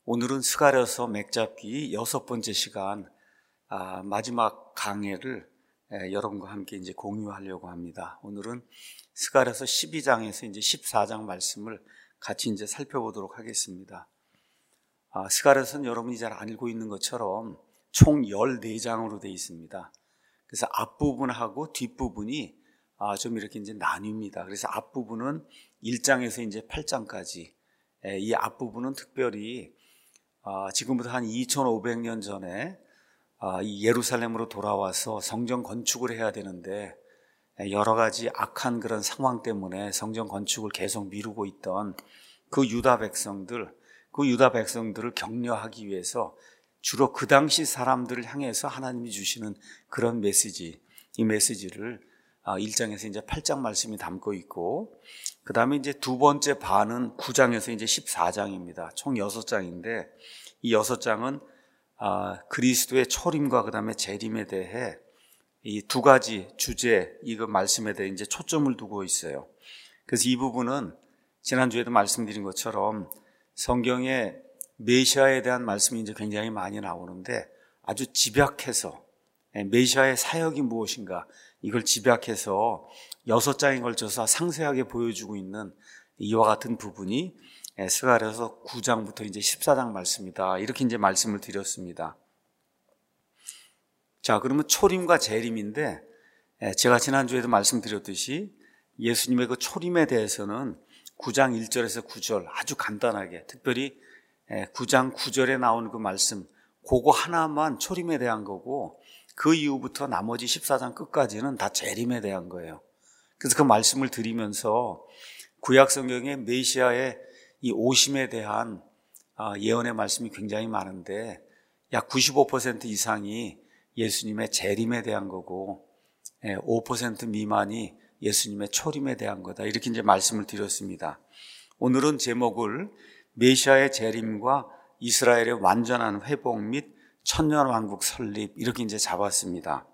오늘은 스가랴서 맥잡기 6번째 시간, 마지막 강해를 여러분과 함께 이제 공유하려고 합니다. 오늘은 스가랴서 12장에서 이제 14장 말씀을 같이 이제 살펴보도록 하겠습니다. 스가랴서는 여러분이 잘 알고 있는 것처럼 총 14장으로 되어 있습니다. 그래서 앞부분하고 뒷부분이 좀 이렇게 이제 나뉩니다. 그래서 앞부분은 1장에서 이제 8장까지, 이 앞부분은 특별히 지금부터 한 2500년 전에 이 예루살렘으로 돌아와서 성전 건축을 해야 되는데 여러 가지 악한 그런 상황 때문에 성전 건축을 계속 미루고 있던 그 유다 백성들을 격려하기 위해서 주로 그 당시 사람들을 향해서 하나님이 주시는 그런 메시지, 이 메시지를 1장에서 이제 8장 말씀이 담고 있고, 그 다음에 이제 두 번째 반은 9장에서 이제 14장입니다. 총 6장인데, 이 6장은 그리스도의 초림과 그 다음에 재림에 대해 이 두 가지 주제, 이거 말씀에 대해 이제 초점을 두고 있어요. 그래서 이 부분은 지난주에도 말씀드린 것처럼 성경에 메시아에 대한 말씀이 이제 굉장히 많이 나오는데, 아주 집약해서 메시아의 사역이 무엇인가, 이걸 집약해서 6장에 걸쳐서 상세하게 보여주고 있는 이와 같은 부분이 스가랴서 9장부터 이제 14장 말씀이다, 이렇게 이제 말씀을 드렸습니다. 자, 그러면 초림과 재림인데, 제가 지난주에도 말씀드렸듯이 예수님의 그 초림에 대해서는 9장 1절에서 9절 아주 간단하게, 특별히 9장 9절에 나오는 그 말씀, 그거 하나만 초림에 대한 거고, 그 이후부터 나머지 14장 끝까지는 다 재림에 대한 거예요. 그래서 그 말씀을 드리면서 구약 성경의 메시아의 이 오심에 대한 예언의 말씀이 굉장히 많은데, 약 95% 이상이 예수님의 재림에 대한 거고 5% 미만이 예수님의 초림에 대한 거다, 이렇게 이제 말씀을 드렸습니다. 오늘은 제목을 메시아의 재림과 이스라엘의 완전한 회복 및 천년왕국 설립, 이렇게 이제 잡았습니다.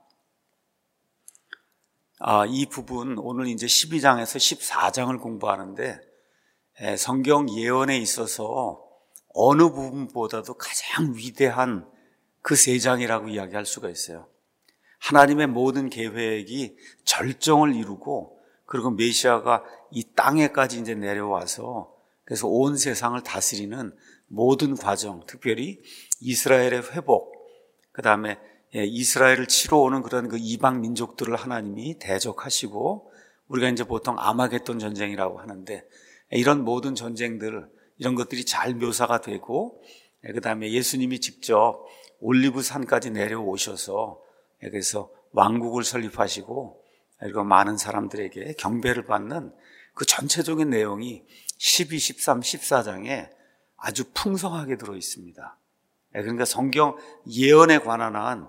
이 부분 오늘 이제 12장에서 14장을 공부하는데, 성경 예언에 있어서 어느 부분보다도 가장 위대한 그 세 장이라고 이야기할 수가 있어요. 하나님의 모든 계획이 절정을 이루고, 그리고 메시아가 이 땅에까지 이제 내려와서 그래서 온 세상을 다스리는 모든 과정, 특별히 이스라엘의 회복, 그 다음에 이스라엘을 치러 오는 그런 그 이방 민족들을 하나님이 대적하시고, 우리가 이제 보통 아마겟돈 전쟁이라고 하는데, 이런 모든 전쟁들, 이런 것들이 잘 묘사가 되고, 그 다음에 예수님이 직접 올리브산까지 내려오셔서 그래서 왕국을 설립하시고, 그리고 많은 사람들에게 경배를 받는 그 전체적인 내용이 12, 13, 14장에 아주 풍성하게 들어 있습니다. 그러니까 성경 예언에 관한 한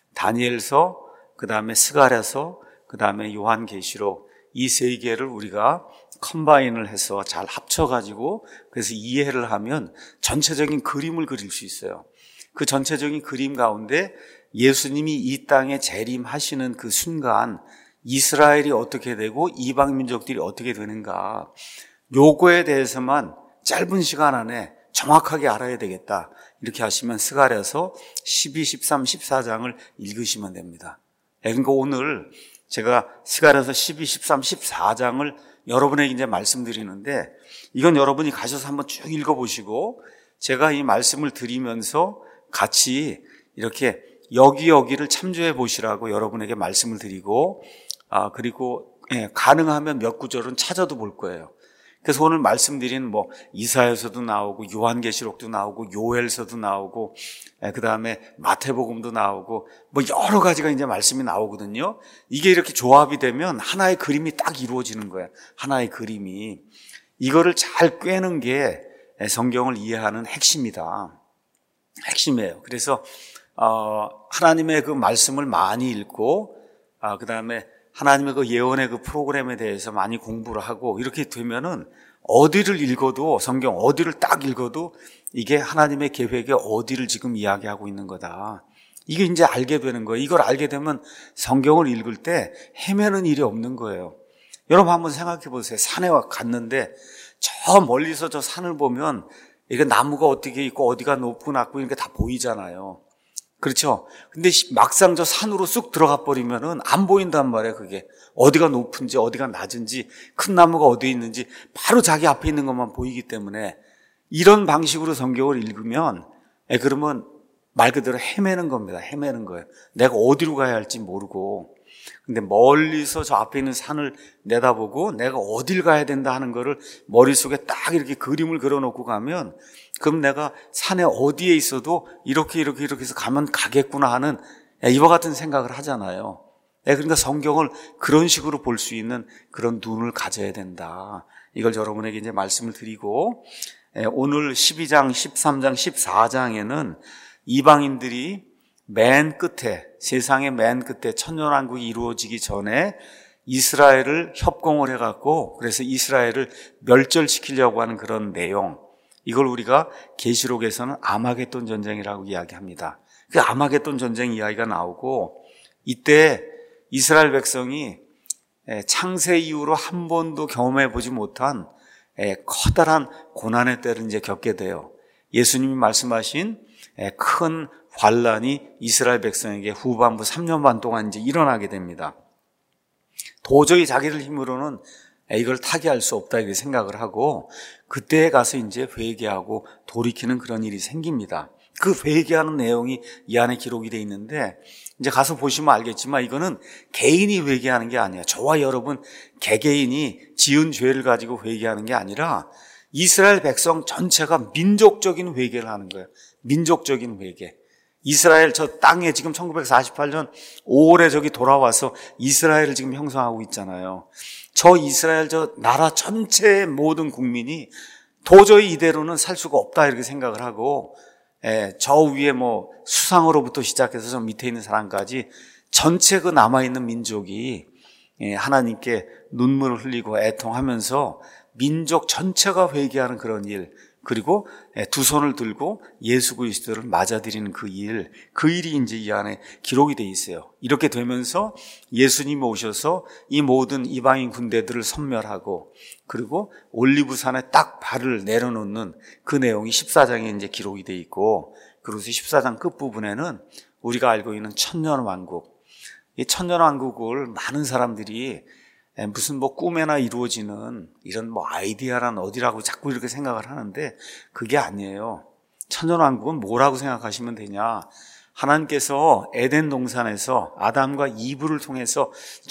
다니엘서, 그 다음에 스가랴서, 그 다음에 요한계시록, 이 세 개를 우리가 컴바인을 해서 잘 합쳐가지고 그래서 이해를 하면 전체적인 그림을 그릴 수 있어요. 그 전체적인 그림 가운데 예수님이 이 땅에 재림하시는 그 순간 이스라엘이 어떻게 되고 이방 민족들이 어떻게 되는가, 요거에 대해서만 짧은 시간 안에 정확하게 알아야 되겠다, 이렇게 하시면 스가랴서 12, 13, 14장을 읽으시면 됩니다. 그러니까 오늘 제가 스가랴서 12, 13, 14장을 여러분에게 이제 말씀드리는데, 이건 여러분이 가셔서 한번 쭉 읽어보시고 제가 이 말씀을 드리면서 같이 이렇게 여기를 참조해 보시라고 여러분에게 말씀을 드리고, 그리고 가능하면 몇 구절은 찾아도 볼 거예요. 그래서 오늘 말씀드린 이사야서도 나오고 요한계시록도 나오고 요엘서도 나오고, 그 다음에 마태복음도 나오고 여러 가지가 이제 말씀이 나오거든요. 이게 이렇게 조합이 되면 하나의 그림이 딱 이루어지는 거예요. 하나의 그림이. 이거를 잘 꿰는 게 성경을 이해하는 핵심이에요. 그래서 하나님의 그 말씀을 많이 읽고, 그 다음에 하나님의 그 예언의 그 프로그램에 대해서 많이 공부를 하고, 이렇게 되면은 어디를 읽어도, 성경 어디를 딱 읽어도 이게 하나님의 계획의 어디를 지금 이야기하고 있는 거다, 이게 이제 알게 되는 거예요. 이걸 알게 되면 성경을 읽을 때 헤매는 일이 없는 거예요. 여러분 한번 생각해 보세요. 산에 갔는데 저 멀리서 저 산을 보면 이게 나무가 어떻게 있고 어디가 높고 낮고 이런 게 다 보이잖아요. 그렇죠? 근데 막상 저 산으로 쑥 들어가 버리면은 안 보인단 말이에요, 그게. 어디가 높은지, 어디가 낮은지, 큰 나무가 어디에 있는지 바로 자기 앞에 있는 것만 보이기 때문에 이런 방식으로 성경을 읽으면, 그러면 말 그대로 헤매는 겁니다. 헤매는 거예요. 내가 어디로 가야 할지 모르고. 근데 멀리서 저 앞에 있는 산을 내다보고 내가 어딜 가야 된다 하는 거를 머릿속에 딱 이렇게 그림을 그려놓고 가면, 그럼 내가 산에 어디에 있어도 이렇게 해서 가면 가겠구나 하는 이와 같은 생각을 하잖아요. 그러니까 성경을 그런 식으로 볼 수 있는 그런 눈을 가져야 된다. 이걸 여러분에게 이제 말씀을 드리고, 오늘 12장, 13장, 14장에는 이방인들이 맨 끝에, 세상의 맨 끝에 천년왕국이 이루어지기 전에 이스라엘을 협공을 해갖고, 그래서 이스라엘을 멸절시키려고 하는 그런 내용, 이걸 우리가 계시록에서는 아마겟돈 전쟁이라고 이야기합니다. 그 아마겟돈 전쟁 이야기가 나오고, 이때 이스라엘 백성이 창세 이후로 한 번도 경험해 보지 못한 커다란 고난의 때를 이제 겪게 돼요. 예수님이 말씀하신 큰 환란이 이스라엘 백성에게 후반부 3년 반 동안 이제 일어나게 됩니다. 도저히 자기들 힘으로는 이걸 타개할 수 없다 이렇게 생각을 하고, 그때에 가서 이제 회개하고 돌이키는 그런 일이 생깁니다. 그 회개하는 내용이 이 안에 기록이 되어 있는데, 이제 가서 보시면 알겠지만 이거는 개인이 회개하는 게 아니에요. 저와 여러분 개개인이 지은 죄를 가지고 회개하는 게 아니라 이스라엘 백성 전체가 민족적인 회개를 하는 거예요. 민족적인 회개. 이스라엘 저 땅에 지금 1948년 5월에 저기 돌아와서 이스라엘을 지금 형성하고 있잖아요. 저 이스라엘 저 나라 전체의 모든 국민이 도저히 이대로는 살 수가 없다 이렇게 생각을 하고, 저 위에 뭐 수상으로부터 시작해서 저 밑에 있는 사람까지 전체 그 남아있는 민족이 하나님께 눈물을 흘리고 애통하면서 민족 전체가 회개하는 그런 일, 그리고 두 손을 들고 예수 그리스도를 맞아들이는 그 일이 이제 이 안에 기록이 돼 있어요. 이렇게 되면서 예수님이 오셔서 이 모든 이방인 군대들을 섬멸하고, 그리고 올리브산에 딱 발을 내려놓는 그 내용이 14장에 이제 기록이 돼 있고, 그래서 14장 끝부분에는 우리가 알고 있는 천년왕국, 이 천년왕국을 많은 사람들이 무슨 뭐 꿈에나 이루어지는 이런 뭐 아이디어란 어디라고 자꾸 이렇게 생각을 하는데, 그게 아니에요. 천년왕국은 뭐라고 생각하시면 되냐? 하나님께서 에덴 동산에서 아담과 이브를 통해서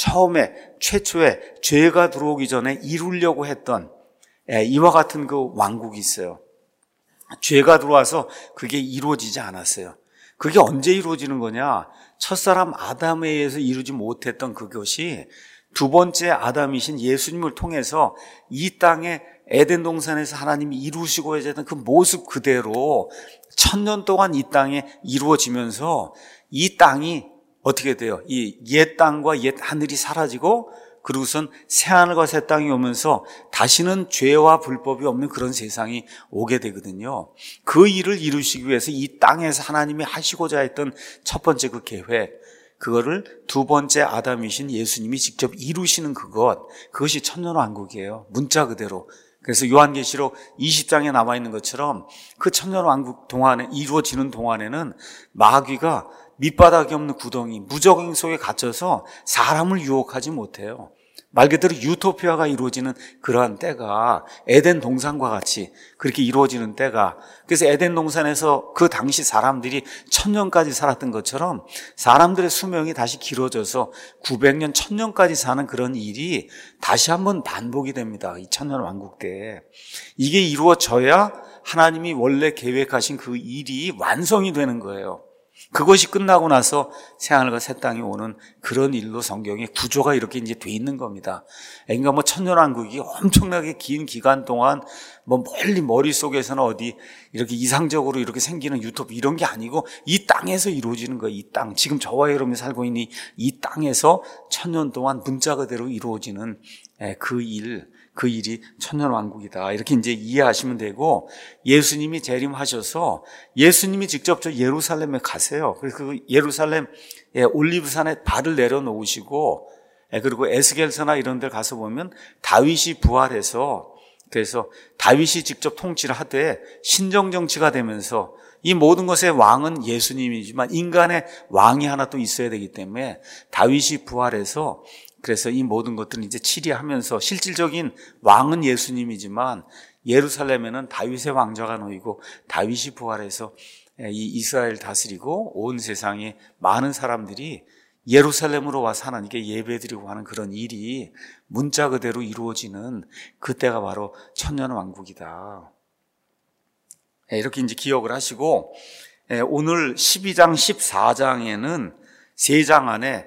최초에 죄가 들어오기 전에 이루려고 했던 이와 같은 그 왕국이 있어요. 죄가 들어와서 그게 이루어지지 않았어요. 그게 언제 이루어지는 거냐? 첫사람 아담에 의해서 이루지 못했던 그것이 두 번째 아담이신 예수님을 통해서 이 땅에 에덴 동산에서 하나님이 이루시고 했던 그 모습 그대로 1000년 동안 이 땅에 이루어지면서 이 땅이 어떻게 돼요? 이 옛 땅과 옛 하늘이 사라지고, 그리고선 새 하늘과 새 땅이 오면서 다시는 죄와 불법이 없는 그런 세상이 오게 되거든요. 그 일을 이루시기 위해서 이 땅에서 하나님이 하시고자 했던 첫 번째 그 계획, 그거를 두 번째 아담이신 예수님이 직접 이루시는 그것이 천년왕국이에요. 문자 그대로. 그래서 요한계시록 20장에 남아있는 것처럼 그 천년왕국 동안에 이루어지는 동안에는 마귀가 밑바닥이 없는 구덩이, 무적행 속에 갇혀서 사람을 유혹하지 못해요. 말 그대로 유토피아가 이루어지는 그러한 때가 에덴 동산과 같이 그렇게 이루어지는 때가, 그래서 에덴 동산에서 그 당시 사람들이 1000년까지 살았던 것처럼 사람들의 수명이 다시 길어져서 900년, 1000년까지 사는 그런 일이 다시 한번 반복이 됩니다. 이 천년 왕국 때. 이게 이루어져야 하나님이 원래 계획하신 그 일이 완성이 되는 거예요. 그것이 끝나고 나서 새하늘과 새 땅이 오는 그런 일로 성경의 구조가 이렇게 이제 돼 있는 겁니다. 그러니까 뭐 천년왕국이 엄청나게 긴 기간 동안 뭐 멀리 머릿속에서는 어디 이렇게 이상적으로 이렇게 생기는 유토피 이런 게 아니고 이 땅에서 이루어지는 거예요. 이 땅. 지금 저와 여러분이 살고 있는 이 땅에서 1000년 동안 문자 그대로 이루어지는 그 일이 천년왕국이다. 이렇게 이제 이해하시면 되고, 예수님이 재림하셔서 예수님이 직접 저 예루살렘에 가세요. 그래서 그 예루살렘 올리브산에 발을 내려놓으시고, 그리고 에스겔서나 이런 데 가서 보면 다윗이 부활해서 그래서 다윗이 직접 통치를 하되 신정정치가 되면서 이 모든 것의 왕은 예수님이지만 인간의 왕이 하나 또 있어야 되기 때문에 다윗이 부활해서 그래서 이 모든 것들을 이제 치리하면서 실질적인 왕은 예수님이지만 예루살렘에는 다윗의 왕좌가 놓이고 다윗이 부활해서 이 이스라엘 다스리고 온 세상에 많은 사람들이 예루살렘으로 와서 하나님께 예배드리고 하는 그런 일이 문자 그대로 이루어지는 그때가 바로 천년왕국이다. 이렇게 이제 기억을 하시고 오늘 12장 14장에는 3장 안에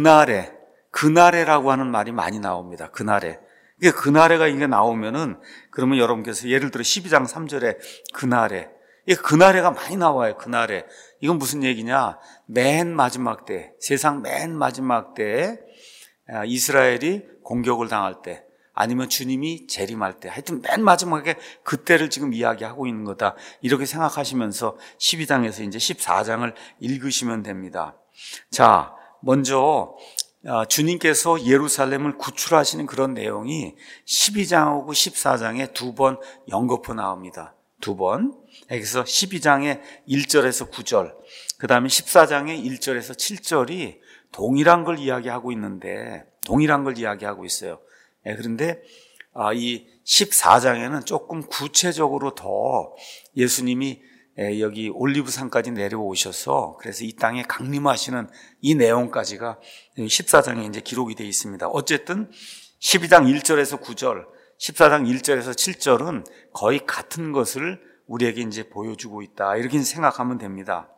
그날에라고 하는 말이 많이 나옵니다. 그날에. 그날에가 이게 나오면은 그러면 여러분께서 예를 들어 12장 3절에 그날에가 많이 나와요. 그날에. 이건 무슨 얘기냐? 맨 마지막 때, 세상 맨 마지막 때에 이스라엘이 공격을 당할 때 아니면 주님이 재림할 때 하여튼 맨 마지막에 그때를 지금 이야기하고 있는 거다. 이렇게 생각하시면서 12장에서 이제 14장을 읽으시면 됩니다. 자, 먼저 주님께서 예루살렘을 구출하시는 그런 내용이 12장하고 14장에 2번 연거푸 나옵니다. 2번. 그래서 12장의 1절에서 9절, 그 다음에 14장의 1절에서 7절이 동일한 걸 이야기하고 있어요. 그런데 이 14장에는 조금 구체적으로 더 예수님이 여기 올리브산까지 내려오셔서 그래서 이 땅에 강림하시는 이 내용까지가 14장에 이제 기록이 되어 있습니다. 어쨌든 12장 1절에서 9절, 14장 1절에서 7절은 거의 같은 것을 우리에게 이제 보여주고 있다. 이렇게 생각하면 됩니다.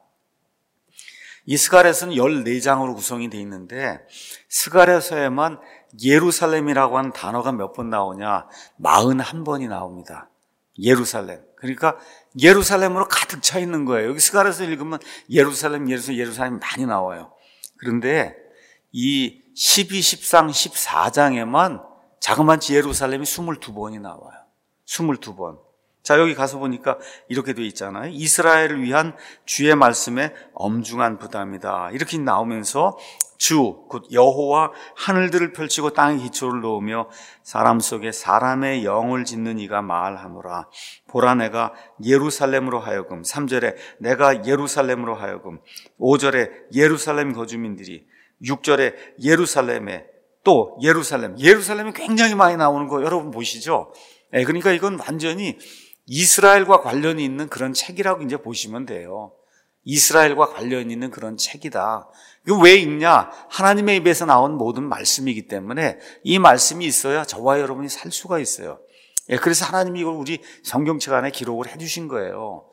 이 스가랴서는 14장으로 구성이 되어 있는데 스가랴서에만 예루살렘이라고 하는 단어가 몇 번 나오냐? 41번이 나옵니다. 예루살렘. 그러니까 예루살렘으로 가득 차 있는 거예요. 여기 스가랴서 읽으면 예루살렘 많이 나와요. 그런데 이 12, 13, 14장에만 자그마치 예루살렘이 22번이 나와요. 22번. 자, 여기 가서 보니까 이렇게 되어 있잖아요. 이스라엘을 위한 주의 말씀에 엄중한 부담이다. 이렇게 나오면서 주, 곧 여호와 하늘들을 펼치고 땅에 기초를 놓으며 사람 속에 사람의 영을 짓는 이가 말하노라. 보라, 내가 예루살렘으로 하여금, 3절에 내가 예루살렘으로 하여금, 5절에 예루살렘 거주민들이, 6절에 예루살렘에 또 예루살렘이 굉장히 많이 나오는 거 여러분 보시죠? 그러니까 이건 완전히 이스라엘과 관련이 있는 그런 책이라고 이제 보시면 돼요. 이스라엘과 관련이 있는 그런 책이다. 이거 왜 읽냐? 하나님의 입에서 나온 모든 말씀이기 때문에 이 말씀이 있어야 저와 여러분이 살 수가 있어요. 그래서 하나님이 이걸 우리 성경책 안에 기록을 해주신 거예요.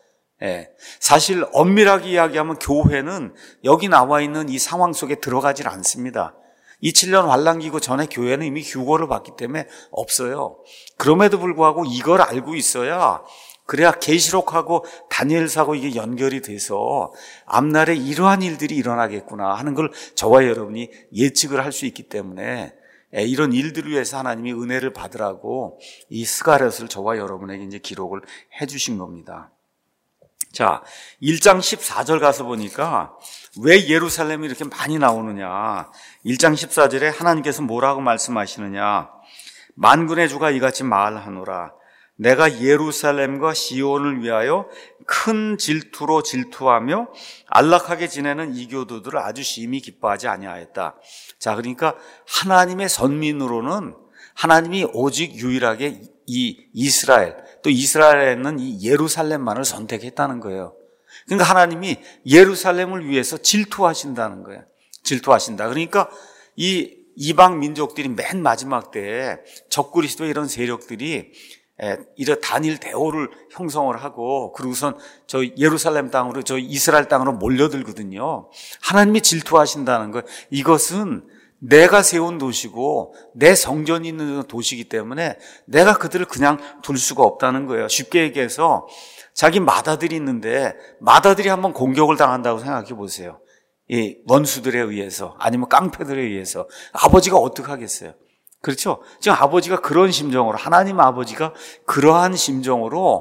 사실 엄밀하게 이야기하면 교회는 여기 나와 있는 이 상황 속에 들어가질 않습니다. 27년 환란기고 전에 교회는 이미 휴거를 받기 때문에 없어요. 그럼에도 불구하고 이걸 알고 있어야 그래야 계시록하고 다니엘서하고 이게 연결이 돼서 앞날에 이러한 일들이 일어나겠구나 하는 걸 저와 여러분이 예측을 할 수 있기 때문에 이런 일들을 위해서 하나님이 은혜를 받으라고 이 스가랴서를 저와 여러분에게 이제 기록을 해 주신 겁니다. 자, 1장 14절 가서 보니까 왜 예루살렘이 이렇게 많이 나오느냐. 1장 14절에 하나님께서 뭐라고 말씀하시느냐. 만군의 주가 이같이 말하노라. 내가 예루살렘과 시온을 위하여 큰 질투로 질투하며 안락하게 지내는 이교도들을 아주 심히 기뻐하지 아니하였다. 자, 그러니까 하나님의 선민으로는 하나님이 오직 유일하게 이 이스라엘, 또 이스라엘에는 이 예루살렘만을 선택했다는 거예요. 그러니까 하나님이 예루살렘을 위해서 질투하신다는 거예요. 질투하신다. 그러니까 이 이방 민족들이 맨 마지막 때에 적그리스도 이런 세력들이 이런 단일 대오를 형성을 하고 그러고선 저 예루살렘 땅으로 저 이스라엘 땅으로 몰려들거든요. 하나님이 질투하신다는 거예요. 이것은 내가 세운 도시고 내 성전이 있는 도시이기 때문에 내가 그들을 그냥 둘 수가 없다는 거예요. 쉽게 얘기해서 자기 맏아들이 있는데 맏아들이 한번 공격을 당한다고 생각해 보세요. 이 원수들에 의해서 아니면 깡패들에 의해서 아버지가 어떻게 하겠어요? 그렇죠? 지금 아버지가 그런 심정으로 하나님 아버지가 그러한 심정으로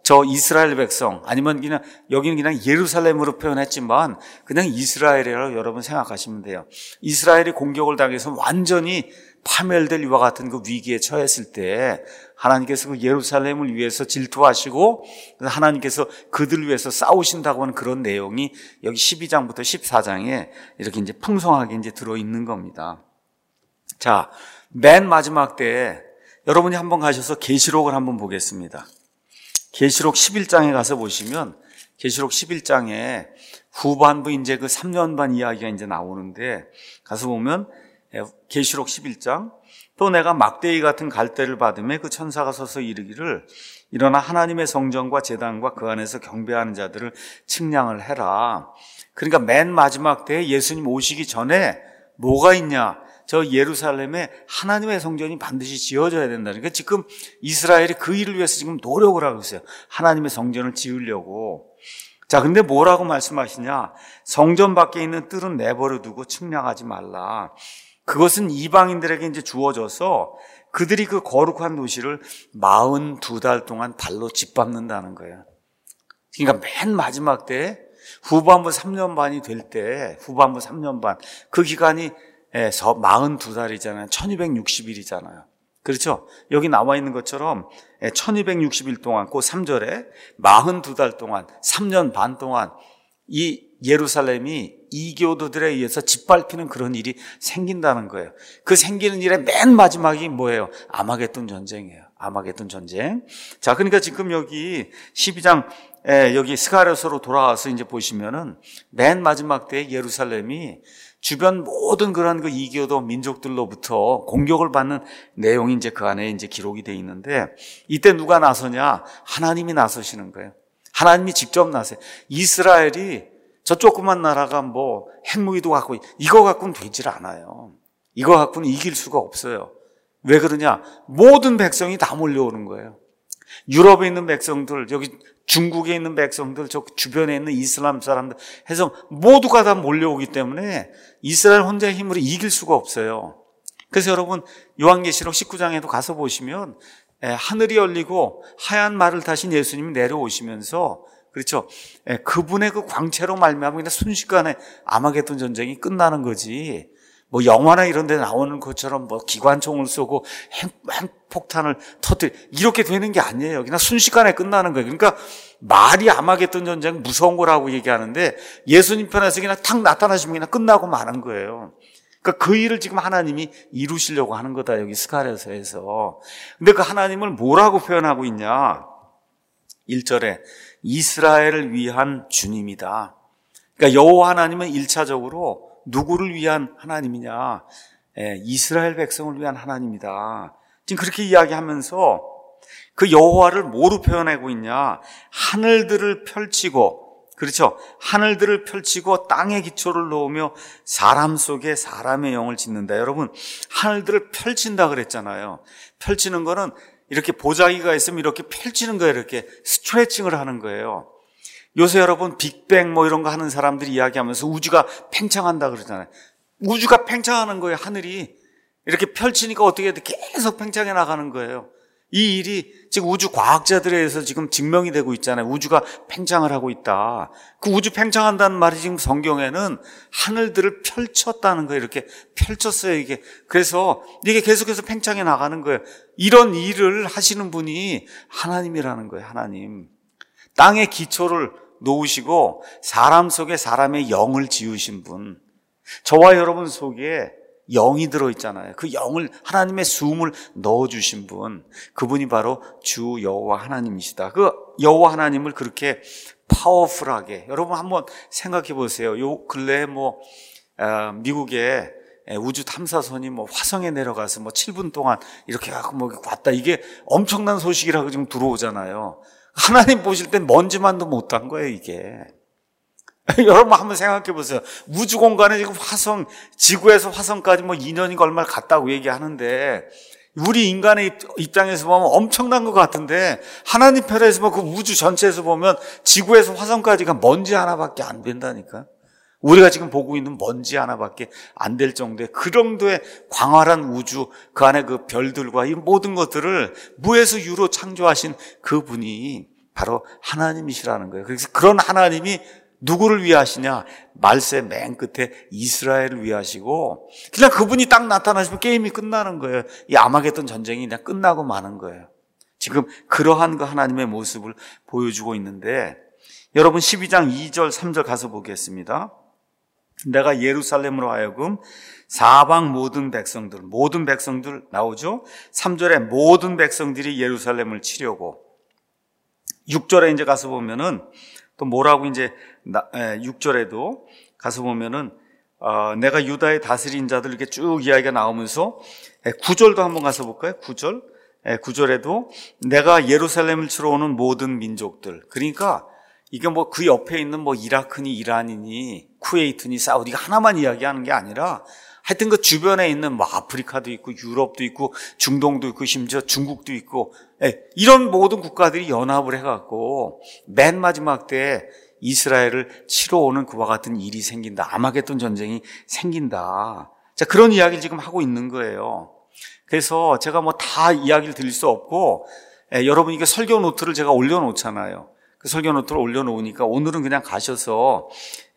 저 이스라엘 백성, 아니면 그냥 여기는 그냥 예루살렘으로 표현했지만 그냥 이스라엘이라고 여러분 생각하시면 돼요. 이스라엘이 공격을 당해서 완전히 파멸될 이와 같은 그 위기에 처했을 때 하나님께서 그 예루살렘을 위해서 질투하시고 하나님께서 그들을 위해서 싸우신다고 하는 그런 내용이 여기 12장부터 14장에 이렇게 이제 풍성하게 이제 들어있는 겁니다. 자, 맨 마지막 때에 여러분이 한번 가셔서 계시록을 한번 보겠습니다. 계시록 11장에 가서 보시면 계시록 11장에 후반부 이제 그 3년 반 이야기가 이제 나오는데 가서 보면 계시록 11장 또 내가 막대기 같은 갈대를 받으며 그 천사가 서서 이르기를 일어나 하나님의 성전과 제단과 그 안에서 경배하는 자들을 측량을 해라. 그러니까 맨 마지막 때에 예수님 오시기 전에 뭐가 있냐? 저 예루살렘에 하나님의 성전이 반드시 지어져야 된다. 그러니까 지금 이스라엘이 그 일을 위해서 지금 노력을 하고 있어요. 하나님의 성전을 지으려고. 자, 근데 뭐라고 말씀하시냐? 성전 밖에 있는 뜰은 내버려 두고 측량하지 말라. 그것은 이방인들에게 이제 주어져서 그들이 그 거룩한 도시를 42달 동안 발로 짓밟는다는 거예요. 그러니까 맨 마지막 때 후반부 3년 반이 될 때, 후반부 3년 반, 그 기간이 42달이잖아요. 1260일이잖아요. 그렇죠? 여기 나와 있는 것처럼 1260일 동안, 그 3절에 42달 동안, 3년 반 동안 이 예루살렘이 이교도들에 의해서 짓밟히는 그런 일이 생긴다는 거예요. 그 생기는 일의 맨 마지막이 뭐예요? 아마겟돈 전쟁이에요. 아마겟돈 전쟁. 자, 그러니까 지금 여기 12장 여기 스가랴서로 돌아와서 이제 보시면은 맨 마지막 때에 예루살렘이 주변 모든 그런 그 이교도 민족들로부터 공격을 받는 내용이 이제 그 안에 이제 기록이 되어 있는데 이때 누가 나서냐? 하나님이 나서시는 거예요. 하나님이 직접 나서요. 이스라엘이 저 조그만 나라가 뭐 핵무기도 갖고 이거 갖고는 되질 않아요. 이거 갖고는 이길 수가 없어요. 왜 그러냐? 모든 백성이 다 몰려오는 거예요. 유럽에 있는 백성들, 여기 중국에 있는 백성들, 저 주변에 있는 이슬람 사람들 해서 모두가 다 몰려오기 때문에 이스라엘 혼자의 힘으로 이길 수가 없어요. 그래서 여러분 요한계시록 19장에도 가서 보시면 하늘이 열리고 하얀 말을 타신 예수님이 내려오시면서 그렇죠. 그분의 그 광채로 말미암아 그냥 순식간에 아마겟돈 전쟁이 끝나는 거지. 뭐 영화나 이런 데 나오는 것처럼 뭐 기관총을 쏘고 핵폭탄을 터뜨리 이렇게 되는 게 아니에요. 그냥 순식간에 끝나는 거예요. 그러니까 말이 아마겟돈 전쟁 무서운 거라고 얘기하는데 예수님 편에서 그냥 탁 나타나시면 그냥 끝나고 마는 거예요. 그러니까 그 일을 지금 하나님이 이루시려고 하는 거다. 여기 스가랴서에서. 근데 그 하나님을 뭐라고 표현하고 있냐? 1절에 이스라엘을 위한 주님이다. 그러니까 여호와 하나님은 1차적으로 누구를 위한 하나님이냐? 이스라엘 백성을 위한 하나님이다. 지금 그렇게 이야기하면서 그 여호와를 뭐로 표현하고 있냐? 하늘들을 펼치고, 그렇죠? 하늘들을 펼치고 땅에 기초를 놓으며 사람 속에 사람의 영을 짓는다. 여러분, 하늘들을 펼친다 그랬잖아요. 펼치는 거는 이렇게 보자기가 있으면 이렇게 펼치는 거예요. 이렇게 스트레칭을 하는 거예요. 요새 여러분 빅뱅 뭐 이런 거 하는 사람들이 이야기하면서 우주가 팽창한다 그러잖아요. 우주가 팽창하는 거예요. 하늘이 이렇게 펼치니까 어떻게 해도 계속 팽창해 나가는 거예요. 이 일이 지금 우주 과학자들에 의해서 지금 증명이 되고 있잖아요. 우주가 팽창을 하고 있다. 그 우주 팽창한다는 말이 지금 성경에는 하늘들을 펼쳤다는 거예요. 이렇게 펼쳤어요, 이게. 그래서 이게 계속해서 팽창해 나가는 거예요. 이런 일을 하시는 분이 하나님이라는 거예요, 하나님. 땅의 기초를 놓으시고 사람 속에 사람의 영을 지으신 분. 저와 여러분 속에 영이 들어있잖아요. 그 영을, 하나님의 숨을 넣어주신 분, 그분이 바로 주 여호와 하나님이시다. 그 여호와 하나님을 그렇게 파워풀하게, 여러분 한번 생각해 보세요. 요 근래에 미국의 우주 탐사선이 화성에 내려가서 7분 동안 이렇게 하고 왔다. 이게 엄청난 소식이라고 지금 들어오잖아요. 하나님 보실 땐 먼지만도 못한 거예요, 이게. 여러분 한번 생각해 보세요. 우주 공간에 지금 지구에서 화성까지 2년인가 얼마를 갔다고 얘기하는데, 우리 인간의 입장에서 보면 엄청난 것 같은데, 하나님 편에서 보면 그 우주 전체에서 보면 지구에서 화성까지가 먼지 하나밖에 안 된다니까. 우리가 지금 보고 있는 먼지 하나밖에 안 될 정도의 그 정도의 광활한 우주, 그 안에 그 별들과 이 모든 것들을 무에서 유로 창조하신 그분이 바로 하나님이시라는 거예요. 그래서 그런 하나님이 누구를 위하시냐? 말세 맨 끝에 이스라엘을 위하시고, 그냥 그분이 딱 나타나시면 게임이 끝나는 거예요. 이 아마겟돈 전쟁이 그냥 끝나고 마는 거예요. 지금 그러한 그 하나님의 모습을 보여주고 있는데, 여러분 12장 2절 3절 가서 보겠습니다. 내가 예루살렘으로 하여금 사방 모든 백성들 나오죠? 3절에 모든 백성들이 예루살렘을 치려고, 6절에 이제 가서 보면은 또 뭐라고 이제 6절에도 가서 보면은 내가 유다의 다스린 자들 이렇게 쭉 이야기가 나오면서 9절도 한번 가서 볼까요? 9절에도 내가 예루살렘을 치러 오는 모든 민족들. 그러니까 이게 뭐 그 옆에 있는 뭐 이라크니 이란이니 쿠웨이트니 사우디가 하나만 이야기하는 게 아니라 하여튼 그 주변에 있는 뭐 아프리카도 있고 유럽도 있고 중동도 있고 심지어 중국도 있고 이런 모든 국가들이 연합을 해갖고 맨 마지막 때 이스라엘을 치러 오는 그와 같은 일이 생긴다. 아마겟돈 전쟁이 생긴다. 자, 그런 이야기를 지금 하고 있는 거예요. 그래서 제가 뭐 다 이야기를 드릴 수 없고 여러분 이게 설교 노트를 제가 올려놓잖아요. 그 설교 노트를 올려놓으니까 오늘은 그냥 가셔서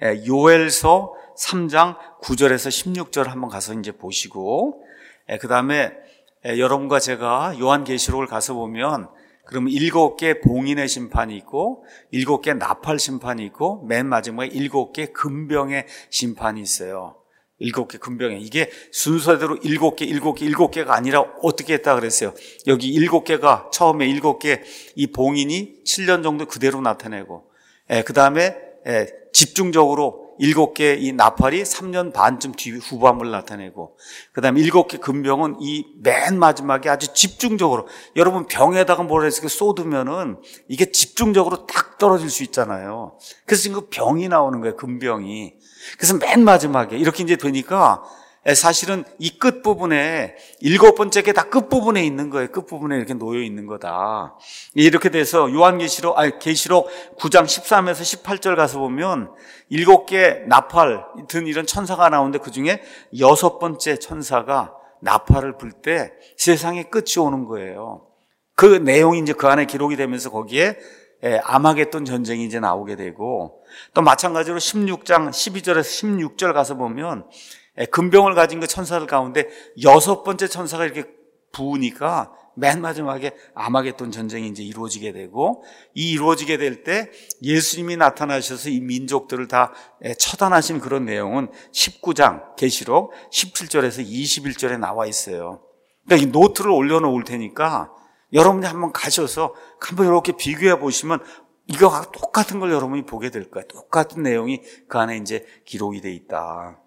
요엘서 3장 9절에서 16절 한번 가서 이제 보시고, 그 다음에 여러분과 제가 요한계시록을 가서 보면 그러면 7개 봉인의 심판이 있고 7개 나팔 심판이 있고 맨 마지막에 7개 금병의 심판이 있어요. 7개 금병에 이게 순서대로 7개가 아니라 어떻게 했다 그랬어요? 여기 7개가 처음에 7개 이 봉인이 7년 정도 그대로 나타내고, 그 다음에 집중적으로 7개 이 나팔이 3년 반쯤 후반부를 나타내고, 그 다음에 7개 금병은 이 맨 마지막에 아주 집중적으로, 여러분 병에다가 뭘 해서 쏟으면은 이게 집중적으로 딱 떨어질 수 있잖아요. 그래서 지금 그 병이 나오는 거예요, 금병이. 그래서 맨 마지막에 이렇게 이제 되니까 사실은 이 끝부분에 7번째 게 다 끝부분에 있는 거예요. 끝부분에 이렇게 놓여 있는 거다. 이렇게 돼서 계시록 9장 13에서 18절 가서 보면 7개 나팔 든 이런 천사가 나오는데 그중에 6번째 천사가 나팔을 불 때 세상의 끝이 오는 거예요. 그 내용이 이제 그 안에 기록이 되면서 거기에 아마겟돈 전쟁이 이제 나오게 되고, 또 마찬가지로 16장 12절에서 16절 가서 보면 금병을 가진 그 천사들 가운데 6번째 천사가 이렇게 부으니까 맨 마지막에 아마겟돈 전쟁이 이제 이루어지게 되고, 이 이루어지게 될 때 예수님이 나타나셔서 이 민족들을 다 처단하신 그런 내용은 19장 계시록 17절에서 21절에 나와 있어요. 그러니까 이 노트를 올려놓을 테니까 여러분이 한번 가셔서 한번 이렇게 비교해 보시면 이거와 똑같은 걸 여러분이 보게 될 거예요. 똑같은 내용이 그 안에 이제 기록이 돼 있다.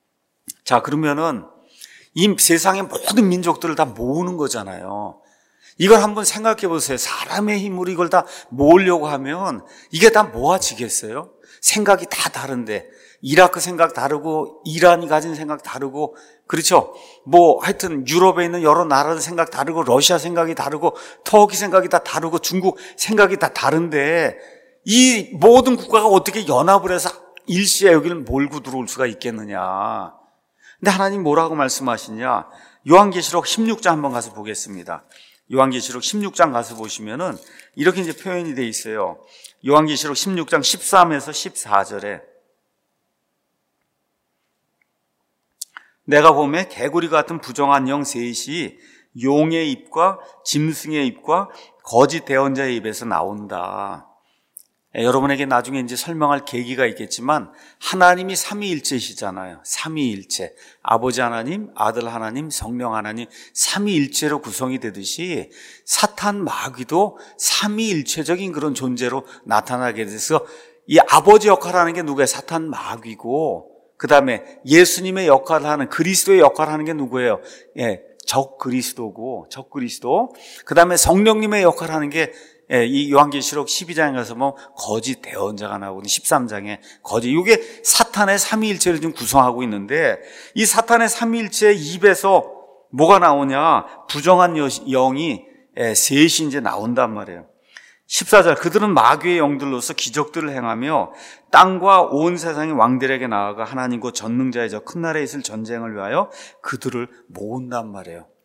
자, 그러면은 이 세상의 모든 민족들을 다 모으는 거잖아요. 이걸 한번 생각해 보세요. 사람의 힘으로 이걸 다 모으려고 하면 이게 다 모아지겠어요? 생각이 다 다른데, 이라크 생각 다르고 이란이 가진 생각 다르고, 그렇죠? 뭐 하여튼 유럽에 있는 여러 나라들 생각 다르고 러시아 생각이 다르고 터키 생각이 다 다르고 중국 생각이 다 다른데 이 모든 국가가 어떻게 연합을 해서 일시에 여기를 몰고 들어올 수가 있겠느냐. 근데 하나님 뭐라고 말씀하시냐? 요한계시록 16장 한번 가서 보겠습니다. 요한계시록 16장 가서 보시면은 이렇게 이제 표현이 돼 있어요. 요한계시록 16장 13에서 14절에 내가 보매 개구리 같은 부정한 영 셋이 용의 입과 짐승의 입과 거짓 대언자의 입에서 나온다. 여러분에게 나중에 이제 설명할 계기가 있겠지만 하나님이 삼위일체시잖아요. 삼위일체. 아버지 하나님, 아들 하나님, 성령 하나님 삼위일체로 구성이 되듯이 사탄 마귀도 삼위일체적인 그런 존재로 나타나게 돼서 이 아버지 역할을 하는 게 누구예요? 사탄 마귀고, 그 다음에 예수님의 역할을 하는, 그리스도의 역할을 하는 게 누구예요? 적 그리스도. 그 다음에 성령님의 역할을 하는 게 이 요한계시록 12장에 가서 뭐 거짓 대언자가 나오고 13장에 거짓, 이게 사탄의 삼위일체를 좀 구성하고 있는데, 이 사탄의 삼위일체의 입에서 뭐가 나오냐? 부정한 영이 셋이 이제 나온단 말이에요. 14절, 그들은 마귀의 영들로서 기적들을 행하며 땅과 온 세상의 왕들에게 나아가 하나님과 전능자의 저 큰 날에 있을 전쟁을 위하여 그들을 모은단 말이에요.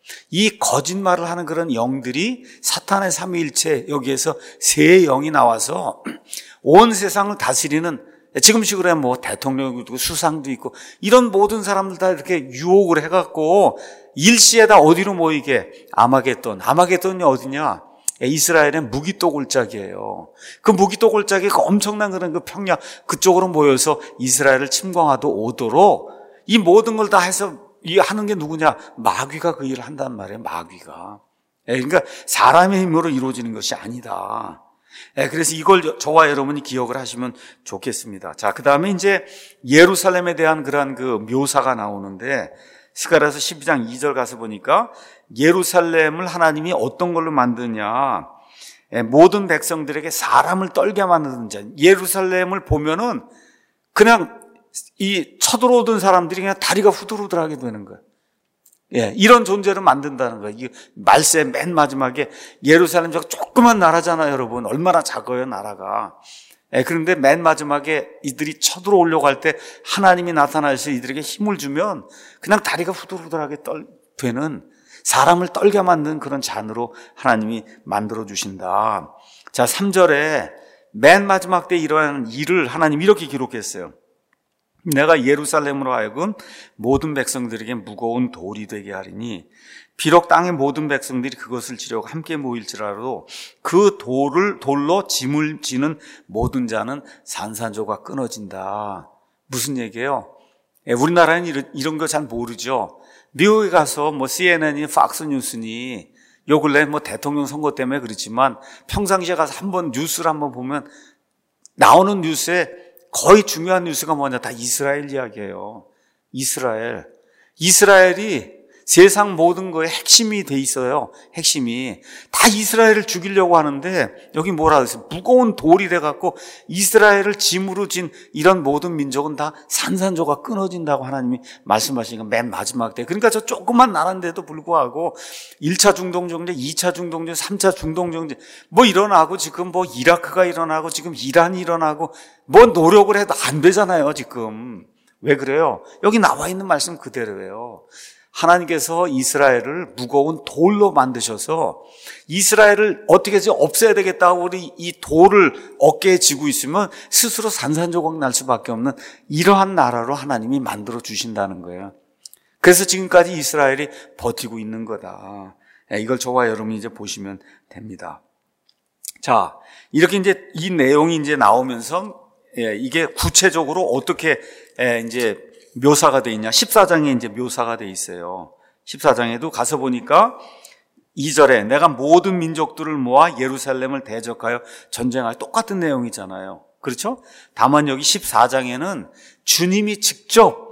이 거짓말을 하는 그런 영들이 사탄의 삼위일체, 여기에서 세 영이 나와서 온 세상을 다스리는, 지금식으로 하면 뭐 대통령도 있고 수상도 있고 이런 모든 사람들 다 이렇게 유혹을 해갖고 일시에다 어디로 모이게? 아마겟돈이 어디냐? 이스라엘의 무기또 골짜기예요. 그 무기또 골짜기, 그 엄청난 그런 그 평야 그쪽으로 모여서 이스라엘을 침공하도 오도록 이 모든 걸 다 해서 이 하는 게 누구냐? 마귀가 그 일을 한단 말이에요. 마귀가. 그러니까 사람의 힘으로 이루어지는 것이 아니다. 그래서 이걸 저와 여러분이 기억을 하시면 좋겠습니다. 자, 그 다음에 이제 예루살렘에 대한 그러한 그 묘사가 나오는데, 스가랴서 12장 2절 가서 보니까 예루살렘을 하나님이 어떤 걸로 만드냐? 모든 백성들에게 사람을 떨게 만드는 자. 예루살렘을 보면은 그냥 이 쳐들어오던 사람들이 그냥 다리가 후들후들하게 되는 거예요. 이런 존재를 만든다는 거예요. 이 말세 맨 마지막에 예루살렘 저 조그만 나라잖아요, 여러분. 얼마나 작아요, 나라가. 그런데 맨 마지막에 이들이 쳐들어오려고 할 때 하나님이 나타나서 이들에게 힘을 주면 그냥 다리가 후들후들하게 되는, 사람을 떨게 만든 그런 잔으로 하나님이 만들어 주신다. 자, 3절에 맨 마지막 때 일어나는 일을 하나님이 이렇게 기록했어요. 내가 예루살렘으로 하여금 모든 백성들에게 무거운 돌이 되게 하리니, 비록 땅의 모든 백성들이 그것을 지려고 함께 모일지라도 그 돌로 짐을 지는 모든 자는 산산조각 끊어진다. 무슨 얘기예요? 우리나라는 이런 거 잘 모르죠. 미국에 가서 뭐 CNN이, 팍스뉴스니, 요 근래 뭐 대통령 선거 때문에 그렇지만 평상시에 가서 한번 뉴스를 한번 보면 나오는 뉴스에 거의 중요한 뉴스가 뭐냐? 다 이스라엘 이야기예요. 이스라엘이 세상 모든 거에 핵심이 돼 있어요. 핵심이. 다 이스라엘을 죽이려고 하는데, 여기 뭐라 그랬어요? 무거운 돌이 돼갖고 이스라엘을 짐으로 진 이런 모든 민족은 다 산산조각 끊어진다고 하나님이 말씀하시니까 맨 마지막 때. 그러니까 저 조그만 나라인데도 불구하고 1차 중동정제, 2차 중동정제, 3차 중동정제 뭐 일어나고, 지금 뭐 이라크가 일어나고, 지금 이란이 일어나고, 뭐 노력을 해도 안 되잖아요, 지금. 왜 그래요? 여기 나와 있는 말씀 그대로예요. 하나님께서 이스라엘을 무거운 돌로 만드셔서 이스라엘을 어떻게 해서 없애야 되겠다고 우리 이 돌을 어깨에 지고 있으면 스스로 산산조각 날 수밖에 없는 이러한 나라로 하나님이 만들어 주신다는 거예요. 그래서 지금까지 이스라엘이 버티고 있는 거다. 이걸 저와 여러분이 이제 보시면 됩니다. 자, 이렇게 이제 이 내용이 이제 나오면서 이게 구체적으로 어떻게 이제 묘사가 돼 있냐? 14장에 이제 묘사가 돼 있어요. 14장에도 가서 보니까 2절에 내가 모든 민족들을 모아 예루살렘을 대적하여 전쟁할, 똑같은 내용이잖아요. 그렇죠? 다만 여기 14장에는 주님이 직접